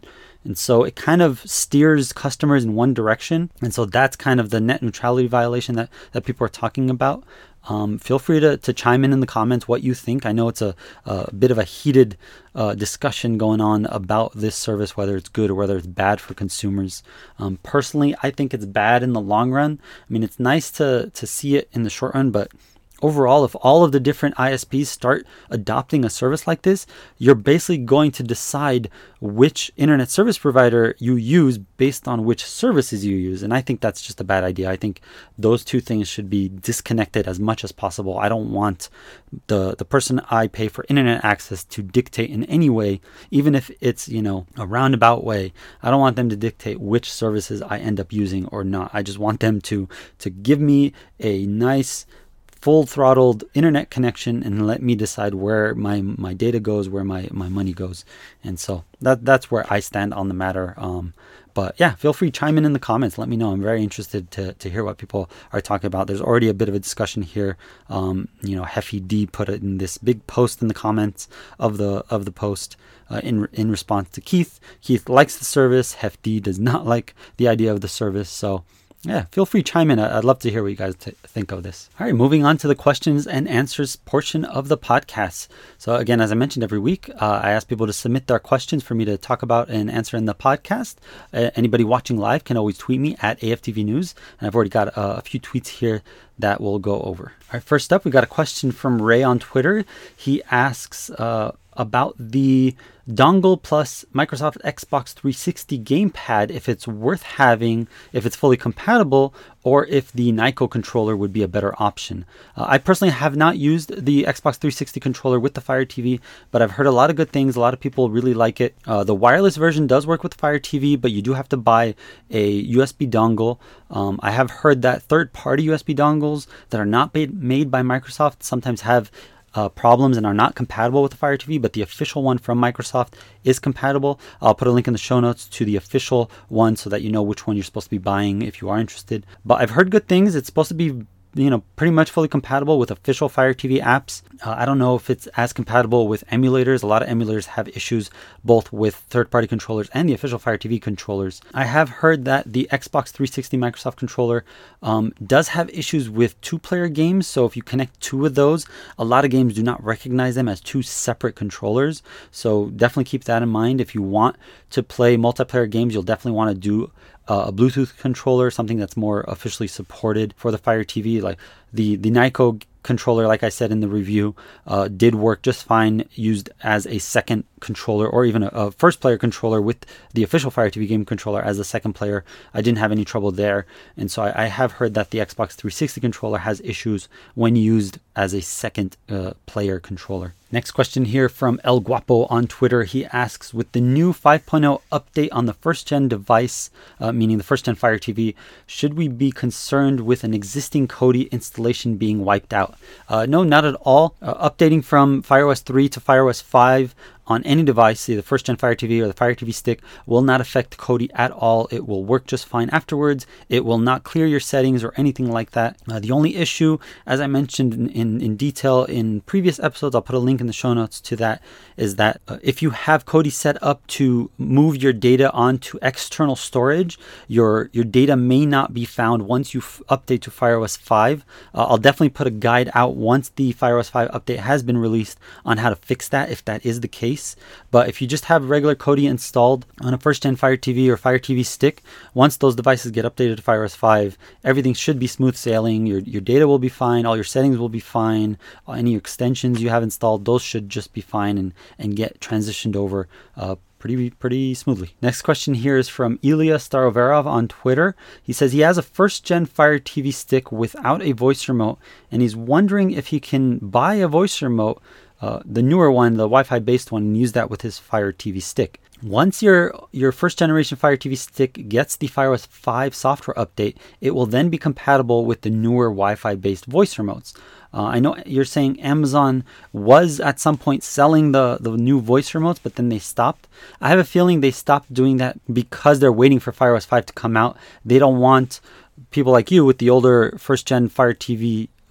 Speaker 1: And so it kind of steers customers in one direction. And so that's kind of the net neutrality violation that, that people are talking about. Um, feel free to, to chime in in the comments what you think. I know it's a, a bit of a heated uh, discussion going on about this service, whether it's good or whether it's bad for consumers. Um, personally, I think it's bad in the long run. I mean, it's nice to, to see it in the short run, but overall, if all of the different I S Ps start adopting a service like this, you're basically going to decide which internet service provider you use based on which services you use. And I think that's just a bad idea. I think those two things should be disconnected as much as possible. I don't want the, the person I pay for internet access to dictate in any way, even if it's, you know, a roundabout way. I don't want them to dictate which services I end up using or not. I just want them to, to give me a nice full-throttled internet connection and let me decide where my my data goes, where my my money goes. And so that that's where I stand on the matter. Um, but yeah, feel free to chime in in the comments. Let me know. I'm very interested to to hear what people are talking about. There's already a bit of a discussion here. Um, you know, Heffy D put it in this big post in the comments of the of the post uh, in in response to Keith. Keith likes the service. Hef D does not like the idea of the service. So yeah, feel free to chime in. I'd love to hear what you guys t- think of this. All right, moving on to the questions and answers portion of the podcast. So again, as I mentioned every week, uh, I ask people to submit their questions for me to talk about and answer in the podcast. Uh, anybody watching live can always tweet me at A F T V News. And I've already got uh, a few tweets here that we'll go over. All right, first up, we got a question from Ray on Twitter. He asks uh, about the dongle plus Microsoft Xbox three sixty gamepad, if it's worth having, if it's fully compatible, or if the Nyko controller would be a better option. Uh, I personally have not used the Xbox three sixty controller with the Fire T V, but I've heard a lot of good things. A lot of people really like it. Uh, the wireless version does work with the Fire T V, but you do have to buy a U S B dongle. Um, I have heard that third-party U S B dongles that are not made, made by Microsoft sometimes have Uh, problems and are not compatible with the Fire T V, but the official one from Microsoft is compatible. I'll put a link in the show notes to the official one so that you know which one you're supposed to be buying if you are interested. But I've heard good things. It's supposed to be, you know, pretty much fully compatible with official Fire T V apps. Uh, I don't know if it's as compatible with emulators. A lot of emulators have issues both with third-party controllers and the official Fire T V controllers. I have heard that the Xbox three sixty Microsoft controller um, does have issues with two-player games. So if you connect two of those, a lot of games do not recognize them as two separate controllers. So definitely keep that in mind. If you want to play multiplayer games, you'll definitely want to do Uh, a Bluetooth controller, something that's more officially supported for the Fire T V. Like the the Nyko controller, like I said in the review, uh, did work just fine used as a second controller, or even a, a first player controller with the official Fire T V game controller as a second player. I didn't have any trouble there. And so I, I have heard that the Xbox three sixty controller has issues when used as a second uh, player controller. Next question here from El Guapo on Twitter. He asks, with the new five point oh update on the first gen device, uh, meaning the first gen Fire T V, should we be concerned with an existing Kodi installation being wiped out? Uh, no, not at all. Uh, updating from FireOS three to FireOS five on any device, see the first gen Fire T V or the Fire T V stick, will not affect Kodi at all. It will work just fine afterwards. It will not clear your settings or anything like that. Uh, the only issue, as I mentioned in, in, in detail in previous episodes, I'll put a link in the show notes to that, is that uh, if you have Kodi set up to move your data onto external storage, your, your data may not be found once you f- update to FireOS five. Uh, I'll definitely put a guide out once the FireOS five update has been released on how to fix that, if that is the case. But if you just have regular Kodi installed on a first-gen Fire T V or Fire T V stick, once those devices get updated to FireOS five, everything should be smooth sailing. Your your data will be fine. All your settings will be fine. Any extensions you have installed, those should just be fine and, and get transitioned over uh, pretty pretty smoothly. Next question here is from Ilya Staroverov on Twitter. He says he has a first-gen Fire T V stick without a voice remote, and he's wondering if he can buy a voice remote, Uh, the newer one, the Wi-Fi based one, and use that with his Fire T V stick. Once your your first generation Fire T V stick gets the FireOS five software update, it will then be compatible with the newer Wi-Fi based voice remotes. Uh, I know you're saying Amazon was at some point selling the, the new voice remotes, but then they stopped. I have a feeling they stopped doing that because they're waiting for FireOS five to come out. They don't want people like you with the older first gen Fire T V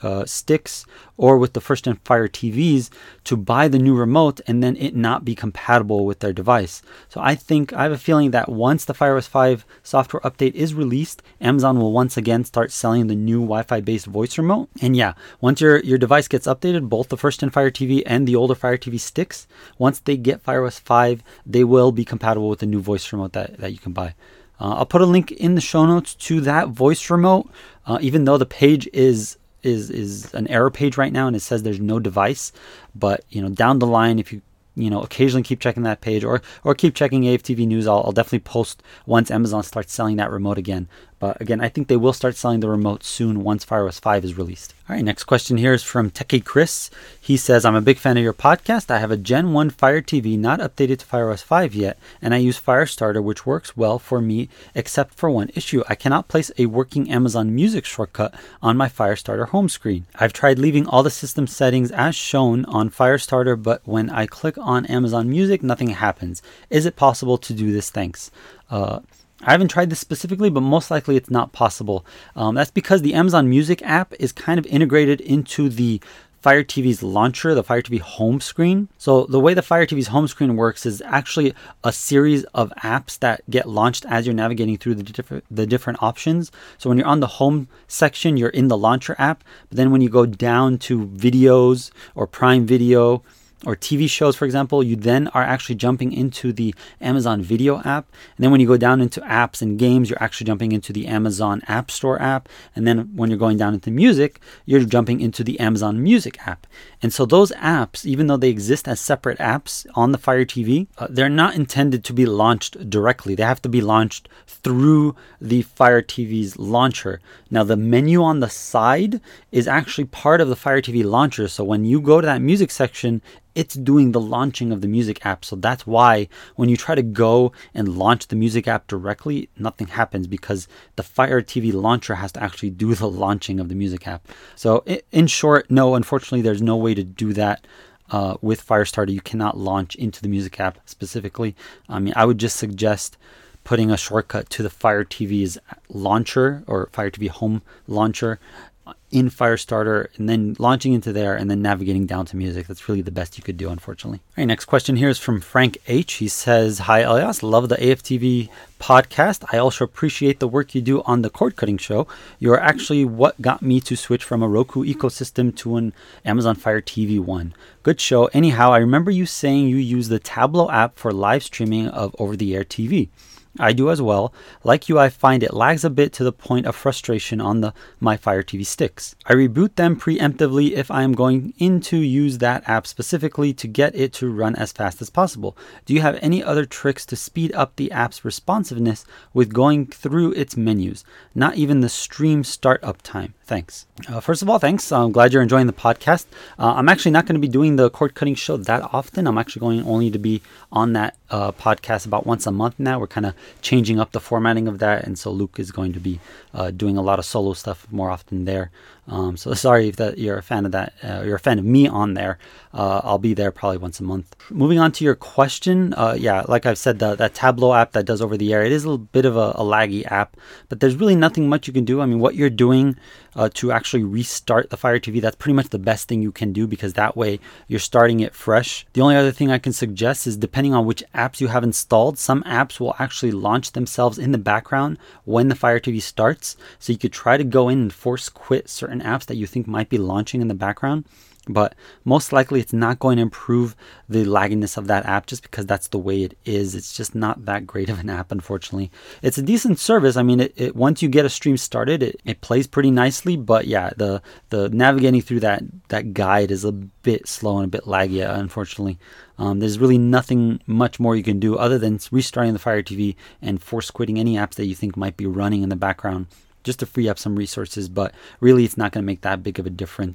Speaker 1: uh, sticks or with the First and Fire T Vs to buy the new remote and then it not be compatible with their device. So I think, I have a feeling that once the Fire O S five software update is released, Amazon will once again start selling the new Wi-Fi based voice remote. And yeah, once your, your device gets updated, both the First and Fire T V and the older Fire T V sticks, once they get Fire O S five, they will be compatible with the new voice remote that, that you can buy. Uh, I'll put a link in the show notes to that voice remote, uh, even though the page is is is an error page right now and it says there's no device. But you know, down the line, if you you know occasionally keep checking that page or or keep checking A F T V News, I'll, I'll definitely post once Amazon starts selling that remote again. But again, I think they will start selling the remote soon once Fire O S five is released. All right, next question here is from Techie Chris. He says, I'm a big fan of your podcast. I have a Gen one Fire T V not updated to Fire O S five yet, and I use Firestarter, which works well for me, except for one issue. I cannot place a working Amazon Music shortcut on my Firestarter home screen. I've tried leaving all the system settings as shown on Firestarter, but when I click on Amazon Music, nothing happens. Is it possible to do this? Thanks. Uh, I haven't tried this specifically, but most likely it's not possible. Um, that's because the Amazon Music app is kind of integrated into the Fire T V's launcher, the Fire T V home screen. So the way the Fire T V's home screen works is actually a series of apps that get launched as you're navigating through the different the different options. So when you're on the home section, you're in the launcher app. But then when you go down to videos or Prime Video or T V shows, for example, you then are actually jumping into the Amazon Video app. And then when you go down into apps and games, you're actually jumping into the Amazon App Store app. And then when you're going down into music, you're jumping into the Amazon Music app. And so those apps, even though they exist as separate apps on the Fire T V, uh, they're not intended to be launched directly. They have to be launched through the Fire T V's launcher. Now, the menu on the side is actually part of the Fire T V launcher. So when you go to that music section, it's doing the launching of the music app. So that's why when you try to go and launch the music app directly, nothing happens because the Fire T V launcher has to actually do the launching of the music app. So in short, no, unfortunately, there's no way to do that uh, with Firestarter. You cannot launch into the music app specifically. I mean, I would just suggest putting a shortcut to the Fire T V's launcher or Fire T V home launcher in Firestarter and then launching into there and then navigating down to music. That's really the best you could do, unfortunately. All right, next question here is from Frank H. He says, Hi, Elias. Love the A F T V podcast. I also appreciate the work you do on the cord cutting show. You are actually what got me to switch from a Roku ecosystem to an Amazon Fire T V one. Good show. Anyhow, I remember you saying you use the Tableau app for live streaming of over-the-air T V. I do as well. Like you, I find it lags a bit to the point of frustration on the my Fire T V sticks. I reboot them preemptively if I am going in to use that app specifically to get it to run as fast as possible. Do you have any other tricks to speed up the app's responsiveness with going through its menus? Not even the stream startup time. Thanks. Uh, first of all, thanks. I'm glad you're enjoying the podcast. Uh, I'm actually not going to be doing the cord cutting show that often. I'm actually going only to be on that uh, podcast about once a month now. We're kind of changing up the formatting of that, and so Luke is going to be uh, doing a lot of solo stuff more often there. Um, so sorry if that you're a fan of that, uh, you're a fan of me on there. Uh, I'll be there probably once a month. Moving on to your question, uh, yeah, like I've said, the, that Tableau app that does over the air, it is a little bit of a, a laggy app, but there's really nothing much you can do. I mean, what you're doing uh, to actually restart the Fire T V, that's pretty much the best thing you can do because that way you're starting it fresh. The only other thing I can suggest is depending on which apps you have installed, some apps will actually launch themselves in the background when the Fire T V starts. So you could try to go in and force quit certain apps that you think might be launching in the background. But most likely it's not going to improve the lagginess of that app just because that's the way it is. It's just not that great of an app, unfortunately. It's a decent service. I mean, it, it once you get a stream started, it, it plays pretty nicely. But yeah, the the navigating through that, that guide is a bit slow and a bit laggy, unfortunately. Um, there's really nothing much more you can do other than restarting the Fire T V and force quitting any apps that you think might be running in the background just to free up some resources, but really it's not going to make that big of a difference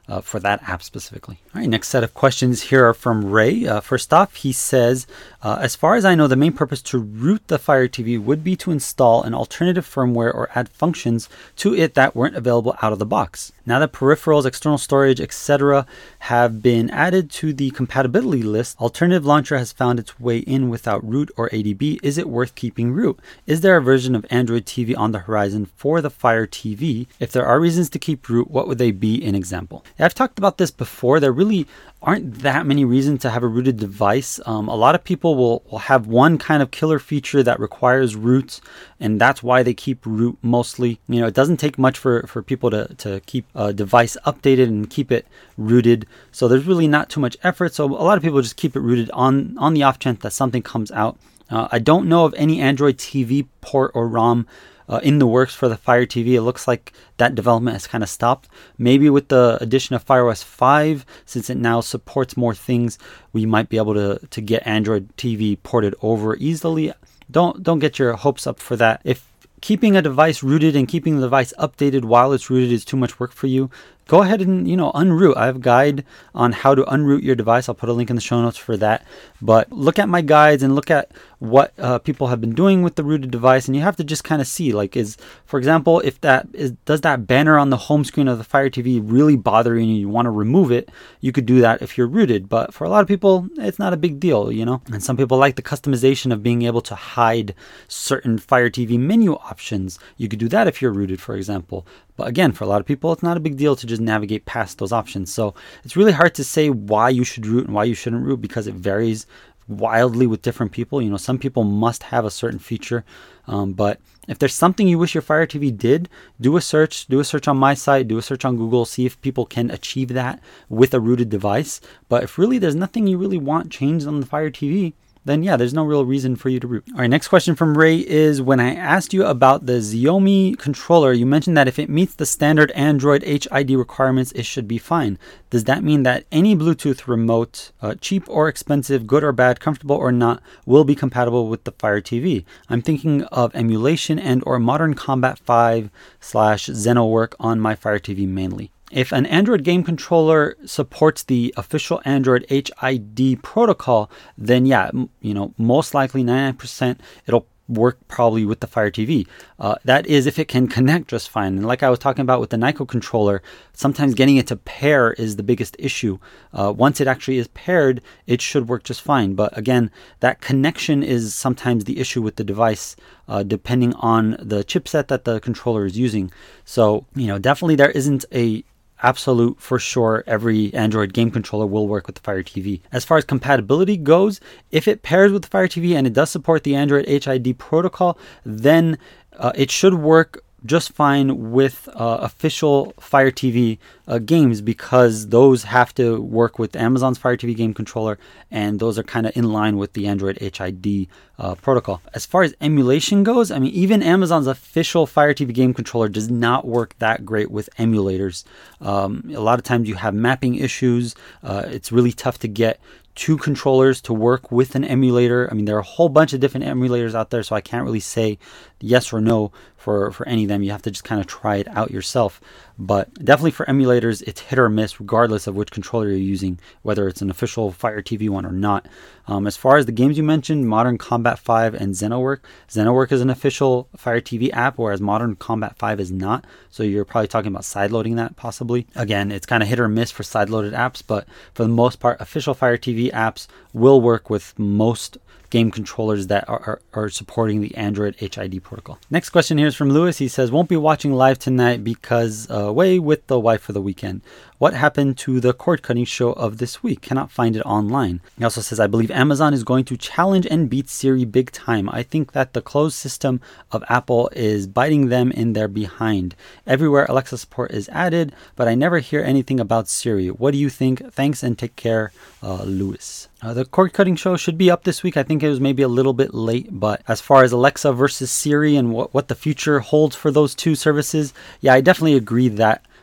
Speaker 1: uh, for that app specifically. All right, next set of questions here are from Ray. Uh, first off, he says, uh, as far as I know, the main purpose to root the Fire T V would be to install an alternative firmware or add functions to it that weren't available out of the box. Now that peripherals, external storage, et cetera have been added to the compatibility list, Alternative Launcher has found its way in without root or A D B. Is it worth keeping root? Is there a version of Android T V on the horizon for the Fire T V? If there are reasons to keep root, what would they be? An example. I've talked about this before. There really aren't that many reasons to have a rooted device. Um, a lot of people will, will have one kind of killer feature that requires root, and that's why they keep root mostly. You know, it doesn't take much for, for people to, to keep a device updated and keep it rooted. So there's really not too much effort. So a lot of people just keep it rooted on, on the off chance that something comes out. Uh, I don't know of any Android T V port or ROM Uh, in the works for the Fire T V. It looks like that development has kind of stopped. Maybe with the addition of FireOS five, since it now supports more things, we might be able to to get Android T V ported over easily. Don't don't get your hopes up for that. If keeping a device rooted and keeping the device updated while it's rooted is too much work for you, go ahead and, you know, unroot. I have a guide on how to unroot your device. I'll put a link in the show notes for that. But look at my guides and look at what uh, people have been doing with the rooted device, and you have to just kind of see, like, is, for example, if that is, does that banner on the home screen of the Fire T V really bother you and you want to remove it, you could do that if you're rooted. But for a lot of people, it's not a big deal, you know? And some people like the customization of being able to hide certain Fire T V menu options. You could do that if you're rooted, for example. But again, for a lot of people, it's not a big deal to just navigate past those options. So it's really hard to say why you should root and why you shouldn't root, because it varies wildly with different people. You know, some people must have a certain feature. Um, but if there's something you wish your Fire T V did, do a search. Do a search on my site. Do a search on Google. See if people can achieve that with a rooted device. But if really there's nothing you really want changed on the Fire T V, then yeah, there's no real reason for you to root. All right, next question from Ray is, when I asked you about the Xiaomi controller, you mentioned that if it meets the standard Android H I D requirements, it should be fine. Does that mean that any Bluetooth remote, uh, cheap or expensive, good or bad, comfortable or not, will be compatible with the Fire T V? I'm thinking of emulation and or Modern Combat five slash XenoWork on my Fire T V mainly. If an Android game controller supports the official Android H I D protocol, then yeah, you know, most likely ninety-nine percent it'll work probably with the Fire T V. Uh, that is if it can connect just fine. And like I was talking about with the Nyko controller, sometimes getting it to pair is the biggest issue. Uh, once it actually is paired, it should work just fine. But again, that connection is sometimes the issue with the device, uh, depending on the chipset that the controller is using. So, you know, definitely there isn't a absolute for sure every Android game controller will work with the Fire T V. As far as compatibility goes, if it pairs with the Fire T V and it does support the Android H I D protocol, then uh, it should work just fine with uh, official Fire T V uh, games, because those have to work with Amazon's Fire T V game controller, and those are kind of in line with the Android H I D uh, protocol. As far as emulation goes, I mean, even Amazon's official Fire T V game controller does not work that great with emulators. Um, a lot of times you have mapping issues. Uh, it's really tough to get two controllers to work with an emulator. I mean, there are a whole bunch of different emulators out there, so I can't really say yes or no for, for any of them. You have to just kind of try it out yourself. But definitely for emulators, it's hit or miss regardless of which controller you're using, whether it's an official Fire T V one or not. Um, as far as the games you mentioned, Modern Combat five and XenoWork, XenoWork is an official Fire T V app, whereas Modern Combat five is not. So you're probably talking about sideloading that possibly. Again, it's kind of hit or miss for sideloaded apps, but for the most part, official Fire T V apps will work with most game controllers that are, are, are supporting the Android H I D protocol. Next question here is from Lewis. He says, won't be watching live tonight because uh, away with the wife for the weekend. What happened to the cord cutting show of this week? Cannot find it online. He also says, I believe Amazon is going to challenge and beat Siri big time. I think that the closed system of Apple is biting them in their behind. Everywhere Alexa support is added, but I never hear anything about Siri. What do you think? Thanks and take care, uh, Lewis. Uh, the cord cutting show should be up this week. I think it was maybe a little bit late, but as far as Alexa versus Siri and what, what the future holds for those two services, yeah, I definitely agree that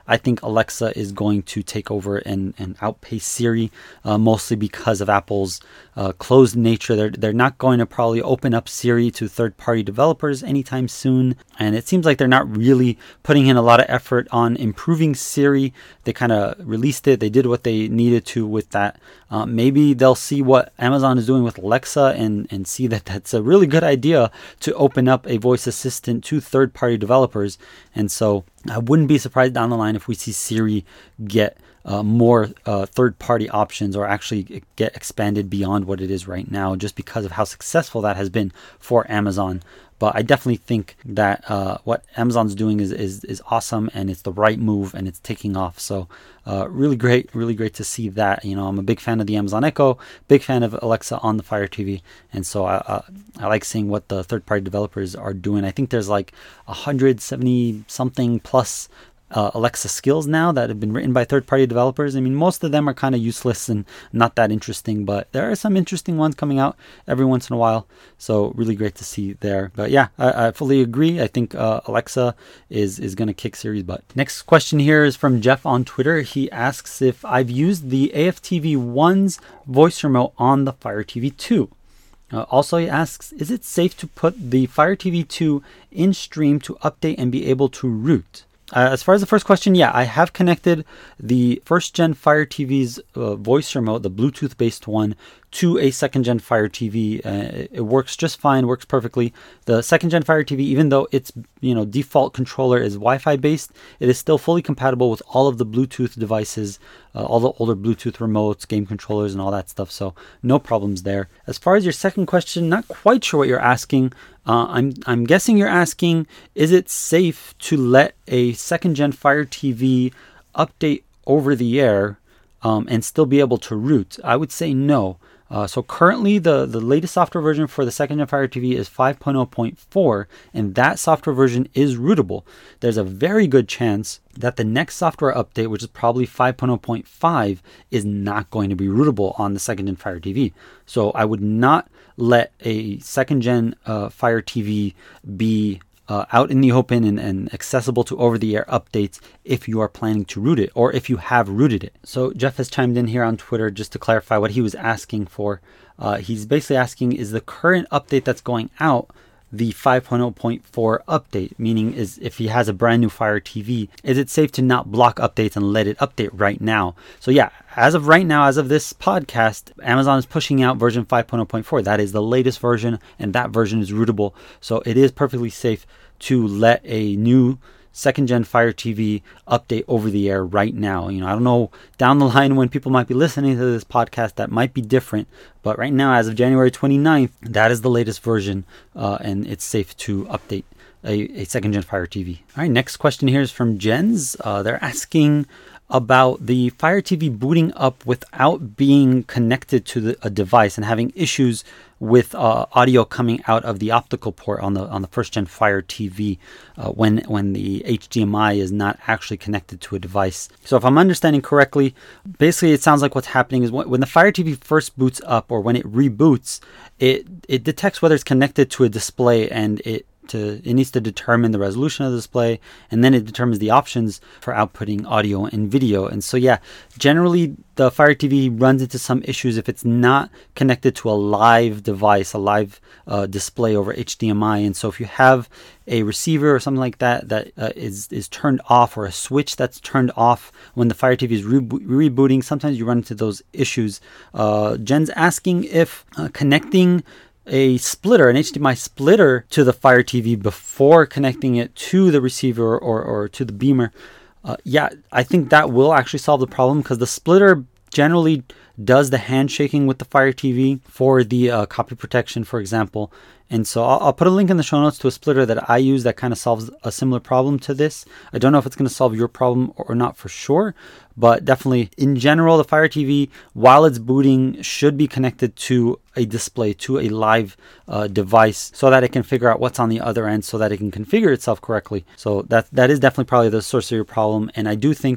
Speaker 1: I think Alexa is going to take over and, and outpace Siri, uh, mostly because of Apple's uh, closed nature. They're, they're not going to probably open up Siri to third-party developers anytime soon. And it seems like they're not really putting in a lot of effort on improving Siri. They kind of released it. They did what they needed to with that. Uh, maybe they'll see what Amazon is doing with Alexa and, and see that that's a really good idea to open up a voice assistant to third-party developers. And so I wouldn't be surprised down the line if we see Siri get uh, more uh, third-party options or actually get expanded beyond what it is right now, just because of how successful that has been for Amazon. But I definitely think that uh, what Amazon's doing is, is is awesome, and it's the right move, and it's taking off. So uh, really great, really great to see that. You know, I'm a big fan of the Amazon Echo, big fan of Alexa on the Fire T V, and so I uh, I like seeing what the third-party developers are doing. I think there's like one hundred seventy something plus Uh, Alexa skills now that have been written by third-party developers. I mean, most of them are kind of useless and not that interesting, but there are some interesting ones coming out every once in a while. So really great to see there. But yeah, I, I fully agree. I think uh, Alexa is, is going to kick Siri's butt. Next question here is from Jeff on Twitter. He asks if I've used the A F T V one's voice remote on the Fire T V two. Uh, also, he asks, is it safe to put the Fire T V two in stream to update and be able to root? Uh, as far as the first question, yeah, I have connected the first gen Fire T V's uh, voice remote, the Bluetooth based one, to a second gen Fire T V. Uh, it works just fine, works perfectly. The second gen Fire T V, even though its you know default controller is Wi-Fi based, it is still fully compatible with all of the Bluetooth devices, uh, all the older Bluetooth remotes, game controllers, and all that stuff. So no problems there. As far as your second question, not quite sure what you're asking. Uh, I'm I'm guessing you're asking, is it safe to let a second gen Fire T V update over the air um, and still be able to root? I would say no. Uh, so currently the, the latest software version for the second gen Fire T V is five point oh point four, and that software version is rootable. There's a very good chance that the next software update, which is probably five point oh point five, is not going to be rootable on the second gen Fire T V. So I would not let a second gen uh, Fire T V be Uh, out in the open and, and accessible to over-the-air updates if you are planning to root it or if you have rooted it. So Jeff has chimed in here on Twitter just to clarify what he was asking for. Uh, he's basically asking, is the current update that's going out the five point oh point four update? Meaning, is if he has a brand new Fire T V, is it safe to not block updates and let it update right now? So yeah, as of right now, as of this podcast, Amazon is pushing out version five point oh point four. That is the latest version, and that version is rootable. So it is perfectly safe to let a new second gen Fire T V update over the air right now. You know, I don't know down the line when people might be listening to this podcast, that might be different. But right now, as of January twenty-ninth, that is the latest version, uh, and it's safe to update a, a second gen Fire T V. All right, next question here is from Jens. Uh, they're asking about the Fire T V booting up without being connected to the, a device and having issues with uh, audio coming out of the optical port on the on the first gen Fire T V uh, when when the H D M I is not actually connected to a device. So if I'm understanding correctly, basically it sounds like what's happening is when, when the Fire T V first boots up, or when it reboots, it it detects whether it's connected to a display, and it To, it needs to determine the resolution of the display, and then it determines the options for outputting audio and video. And so yeah, generally the Fire T V runs into some issues if it's not connected to a live device, a live uh, display over H D M I. And so if you have a receiver or something like that that uh, is is turned off, or a switch that's turned off when the Fire T V is rebo- rebooting, sometimes you run into those issues. Uh, Jen's asking if uh, connecting a splitter, an H D M I splitter to the Fire T V before connecting it to the receiver or, or to the beamer. Uh, yeah, I think that will actually solve the problem, because the splitter generally does the handshaking with the Fire T V for the uh, copy protection, for example. And so I'll, I'll put a link in the show notes to a splitter that I use that kind of solves a similar problem to this. I don't know if it's going to solve your problem or not for sure, but definitely in general, the Fire T V, while it's booting, should be connected to a display, to a live uh, device, so that it can figure out what's on the other end, so that it can configure itself correctly. So that that is definitely probably the source of your problem. And I do think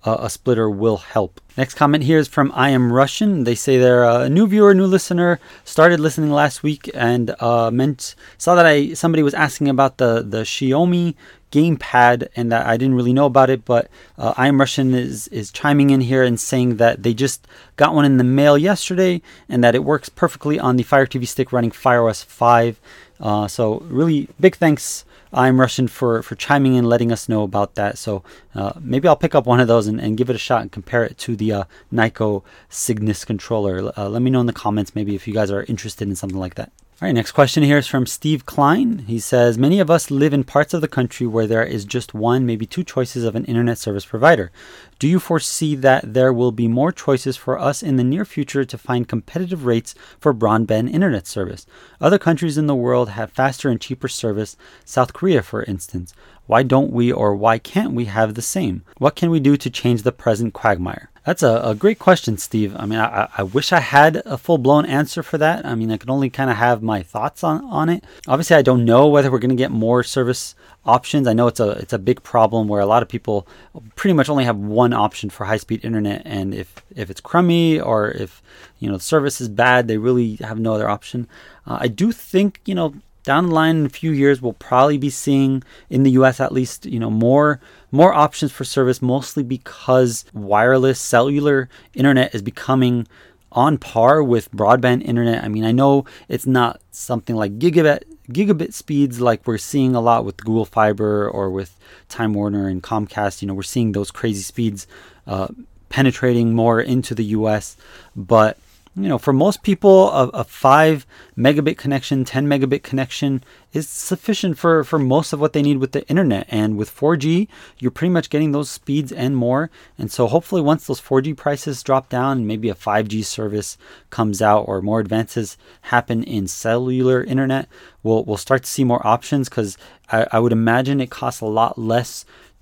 Speaker 1: uh, a splitter will help. Next comment here is from I Am Russian. They say they're a new viewer, new listener, started listening last week and uh, meant saw that I somebody was asking about the the Xiaomi gamepad and that I didn't really know about it, but uh, I Am Russian is is chiming in here and saying that they just got one in the mail yesterday and that it works perfectly on the Fire T V stick running FireOS five. Uh, so really big thanks, I'm Russian, for, for chiming in, letting us know about that. So uh, maybe I'll pick up one of those and, and give it a shot and compare it to the uh, Nyko Cygnus controller. Uh, let me know in the comments maybe if you guys are interested in something like that. All right, next question here is from Steve Klein. He says, many of us live in parts of the country where there is just one, maybe two choices of an internet service provider. Do you foresee that there will be more choices for us in the near future to find competitive rates for broadband internet service? Other countries in the world have faster and cheaper service, South Korea, for instance. Why don't we, or why can't we have the same? What can we do to change the present quagmire? That's a, a great question, Steve. I mean, I, I wish I had a full-blown answer for that. I mean, I can only kind of have my thoughts on, on it. Obviously, I don't know whether we're going to get more service options. I know it's a it's a big problem where a lot of people pretty much only have one option for high-speed internet, and if, if it's crummy or if, you know, the service is bad, they really have no other option. Uh, I do think, you know, down the line in a few years, we'll probably be seeing, in the U S at least, you know, more more options for service, mostly because wireless cellular internet is becoming on par with broadband internet. I mean, I know it's not something like gigabit gigabit speeds like we're seeing a lot with Google Fiber or with Time Warner and Comcast. You know, we're seeing those crazy speeds uh, penetrating more into the U S, but you know, for most people, a, a five megabit connection, ten megabit connection is sufficient for, for most of what they need with the internet. And with four G, you're pretty much getting those speeds and more. And so hopefully once those four G prices drop down and maybe a five G service comes out or more advances happen in cellular internet, we'll, we'll start to see more options, because I, I would imagine it costs a lot less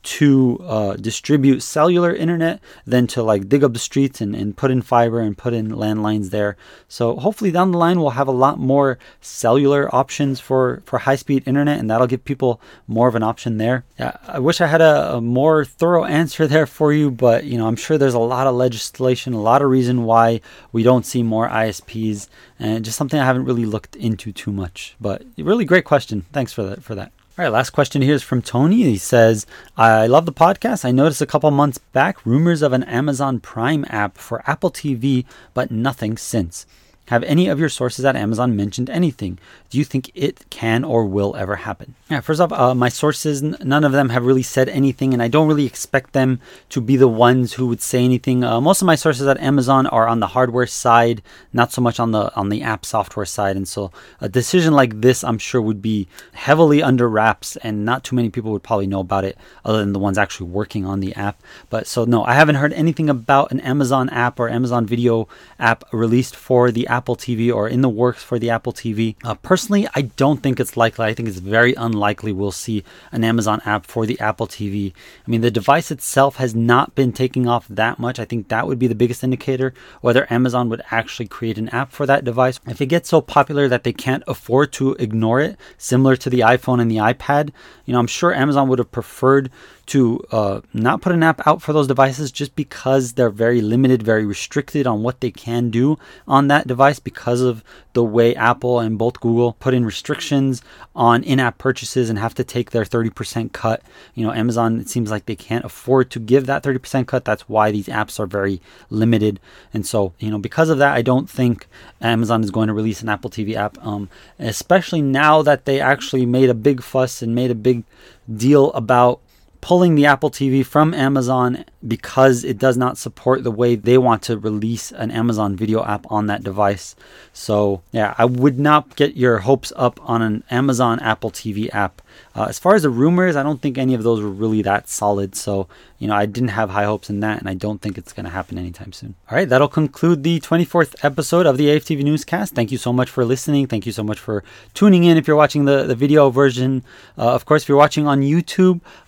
Speaker 1: to uh, distribute cellular internet than to like dig up the streets and, and put in fiber and put in landlines there. So hopefully down the line we'll have a lot more cellular options for, for high-speed internet, and that'll give people more of an option there. Yeah, I wish I had a, a more thorough answer there for you, but you know, I'm sure there's a lot of legislation, a lot of reason why we don't see more I S Ps, and just something I haven't really looked into too much. But really great question. Thanks for that. For that. All right, last question here is from Tony. He says, I love the podcast. I noticed a couple months back rumors of an Amazon Prime app for Apple T V, but nothing since. Have any of your sources at Amazon mentioned anything? Do you think it can or will ever happen? Yeah, first off, uh, my sources, n- none of them have really said anything, and I don't really expect them to be the ones who would say anything. Uh, most of my sources at Amazon are on the hardware side, not so much on the on the app software side. And so a decision like this, I'm sure, would be heavily under wraps, and not too many people would probably know about it other than the ones actually working on the app. But so no, I haven't heard anything about an Amazon app or Amazon Video app released for the Apple T V or in the works for the Apple T V. Uh, personally, I don't think it's likely. I think it's very unlikely we'll see an Amazon app for the Apple T V. I mean, the device itself has not been taking off that much. I think that would be the biggest indicator whether Amazon would actually create an app for that device. If it gets so popular that they can't afford to ignore it, similar to the iPhone and the iPad, you know, I'm sure Amazon would have preferred to uh, not put an app out for those devices, just because they're very limited, very restricted on what they can do on that device because of the way Apple and both Google put in restrictions on in-app purchases and have to take their thirty percent cut. You know, Amazon, it seems like they can't afford to give that thirty percent cut. That's why these apps are very limited. And so, you know, because of that, I don't think Amazon is going to release an Apple T V app, um, especially now that they actually made a big fuss and made a big deal about pulling the Apple T V from Amazon because it does not support the way they want to release an Amazon Video app on that device. So yeah, I would not get your hopes up on an Amazon Apple T V app. Uh, as far as the rumors, I don't think any of those were really that solid. So, you know, I didn't have high hopes in that, and I don't think it's going to happen anytime soon. All right, that'll conclude the twenty-fourth episode of the A F T V Newscast. Thank you so much for listening. Thank you so much for tuning in if you're watching the, the video version. Uh, of course, if you're watching on YouTube, uh, please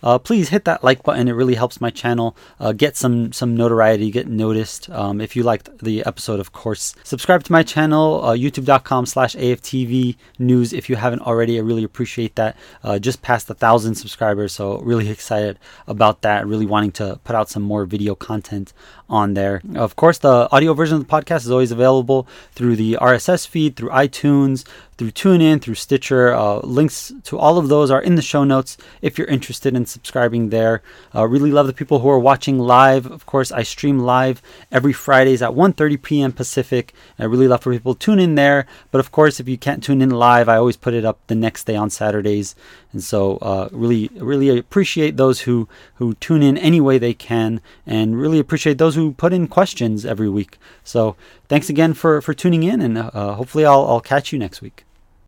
Speaker 1: please hit that like button. It really helps my channel uh, get some some notoriety, get noticed. Um, if you liked the episode, of course, subscribe to my channel, uh, youtube.com slash AFTV news. If you haven't already, I really appreciate that. Uh, just past a thousand subscribers, so really excited about that. Really wanting to put out some more video content on there. Of course, the audio version of the podcast is always available through the R S S feed, through iTunes, through TuneIn, through Stitcher. Uh, links to all of those are in the show notes if you're interested in subscribing there. Uh, really love the people who are watching live. Of course, I stream live every Fridays at one thirty p.m. Pacific. I really love for people to tune in there. But of course, if you can't tune in live, I always put it up the next day on Saturdays. And so uh, really, really appreciate those who, who tune in any way they can, and really appreciate those who put in questions every week. So thanks again for, for tuning in, and uh, hopefully I'll, I'll catch you next week.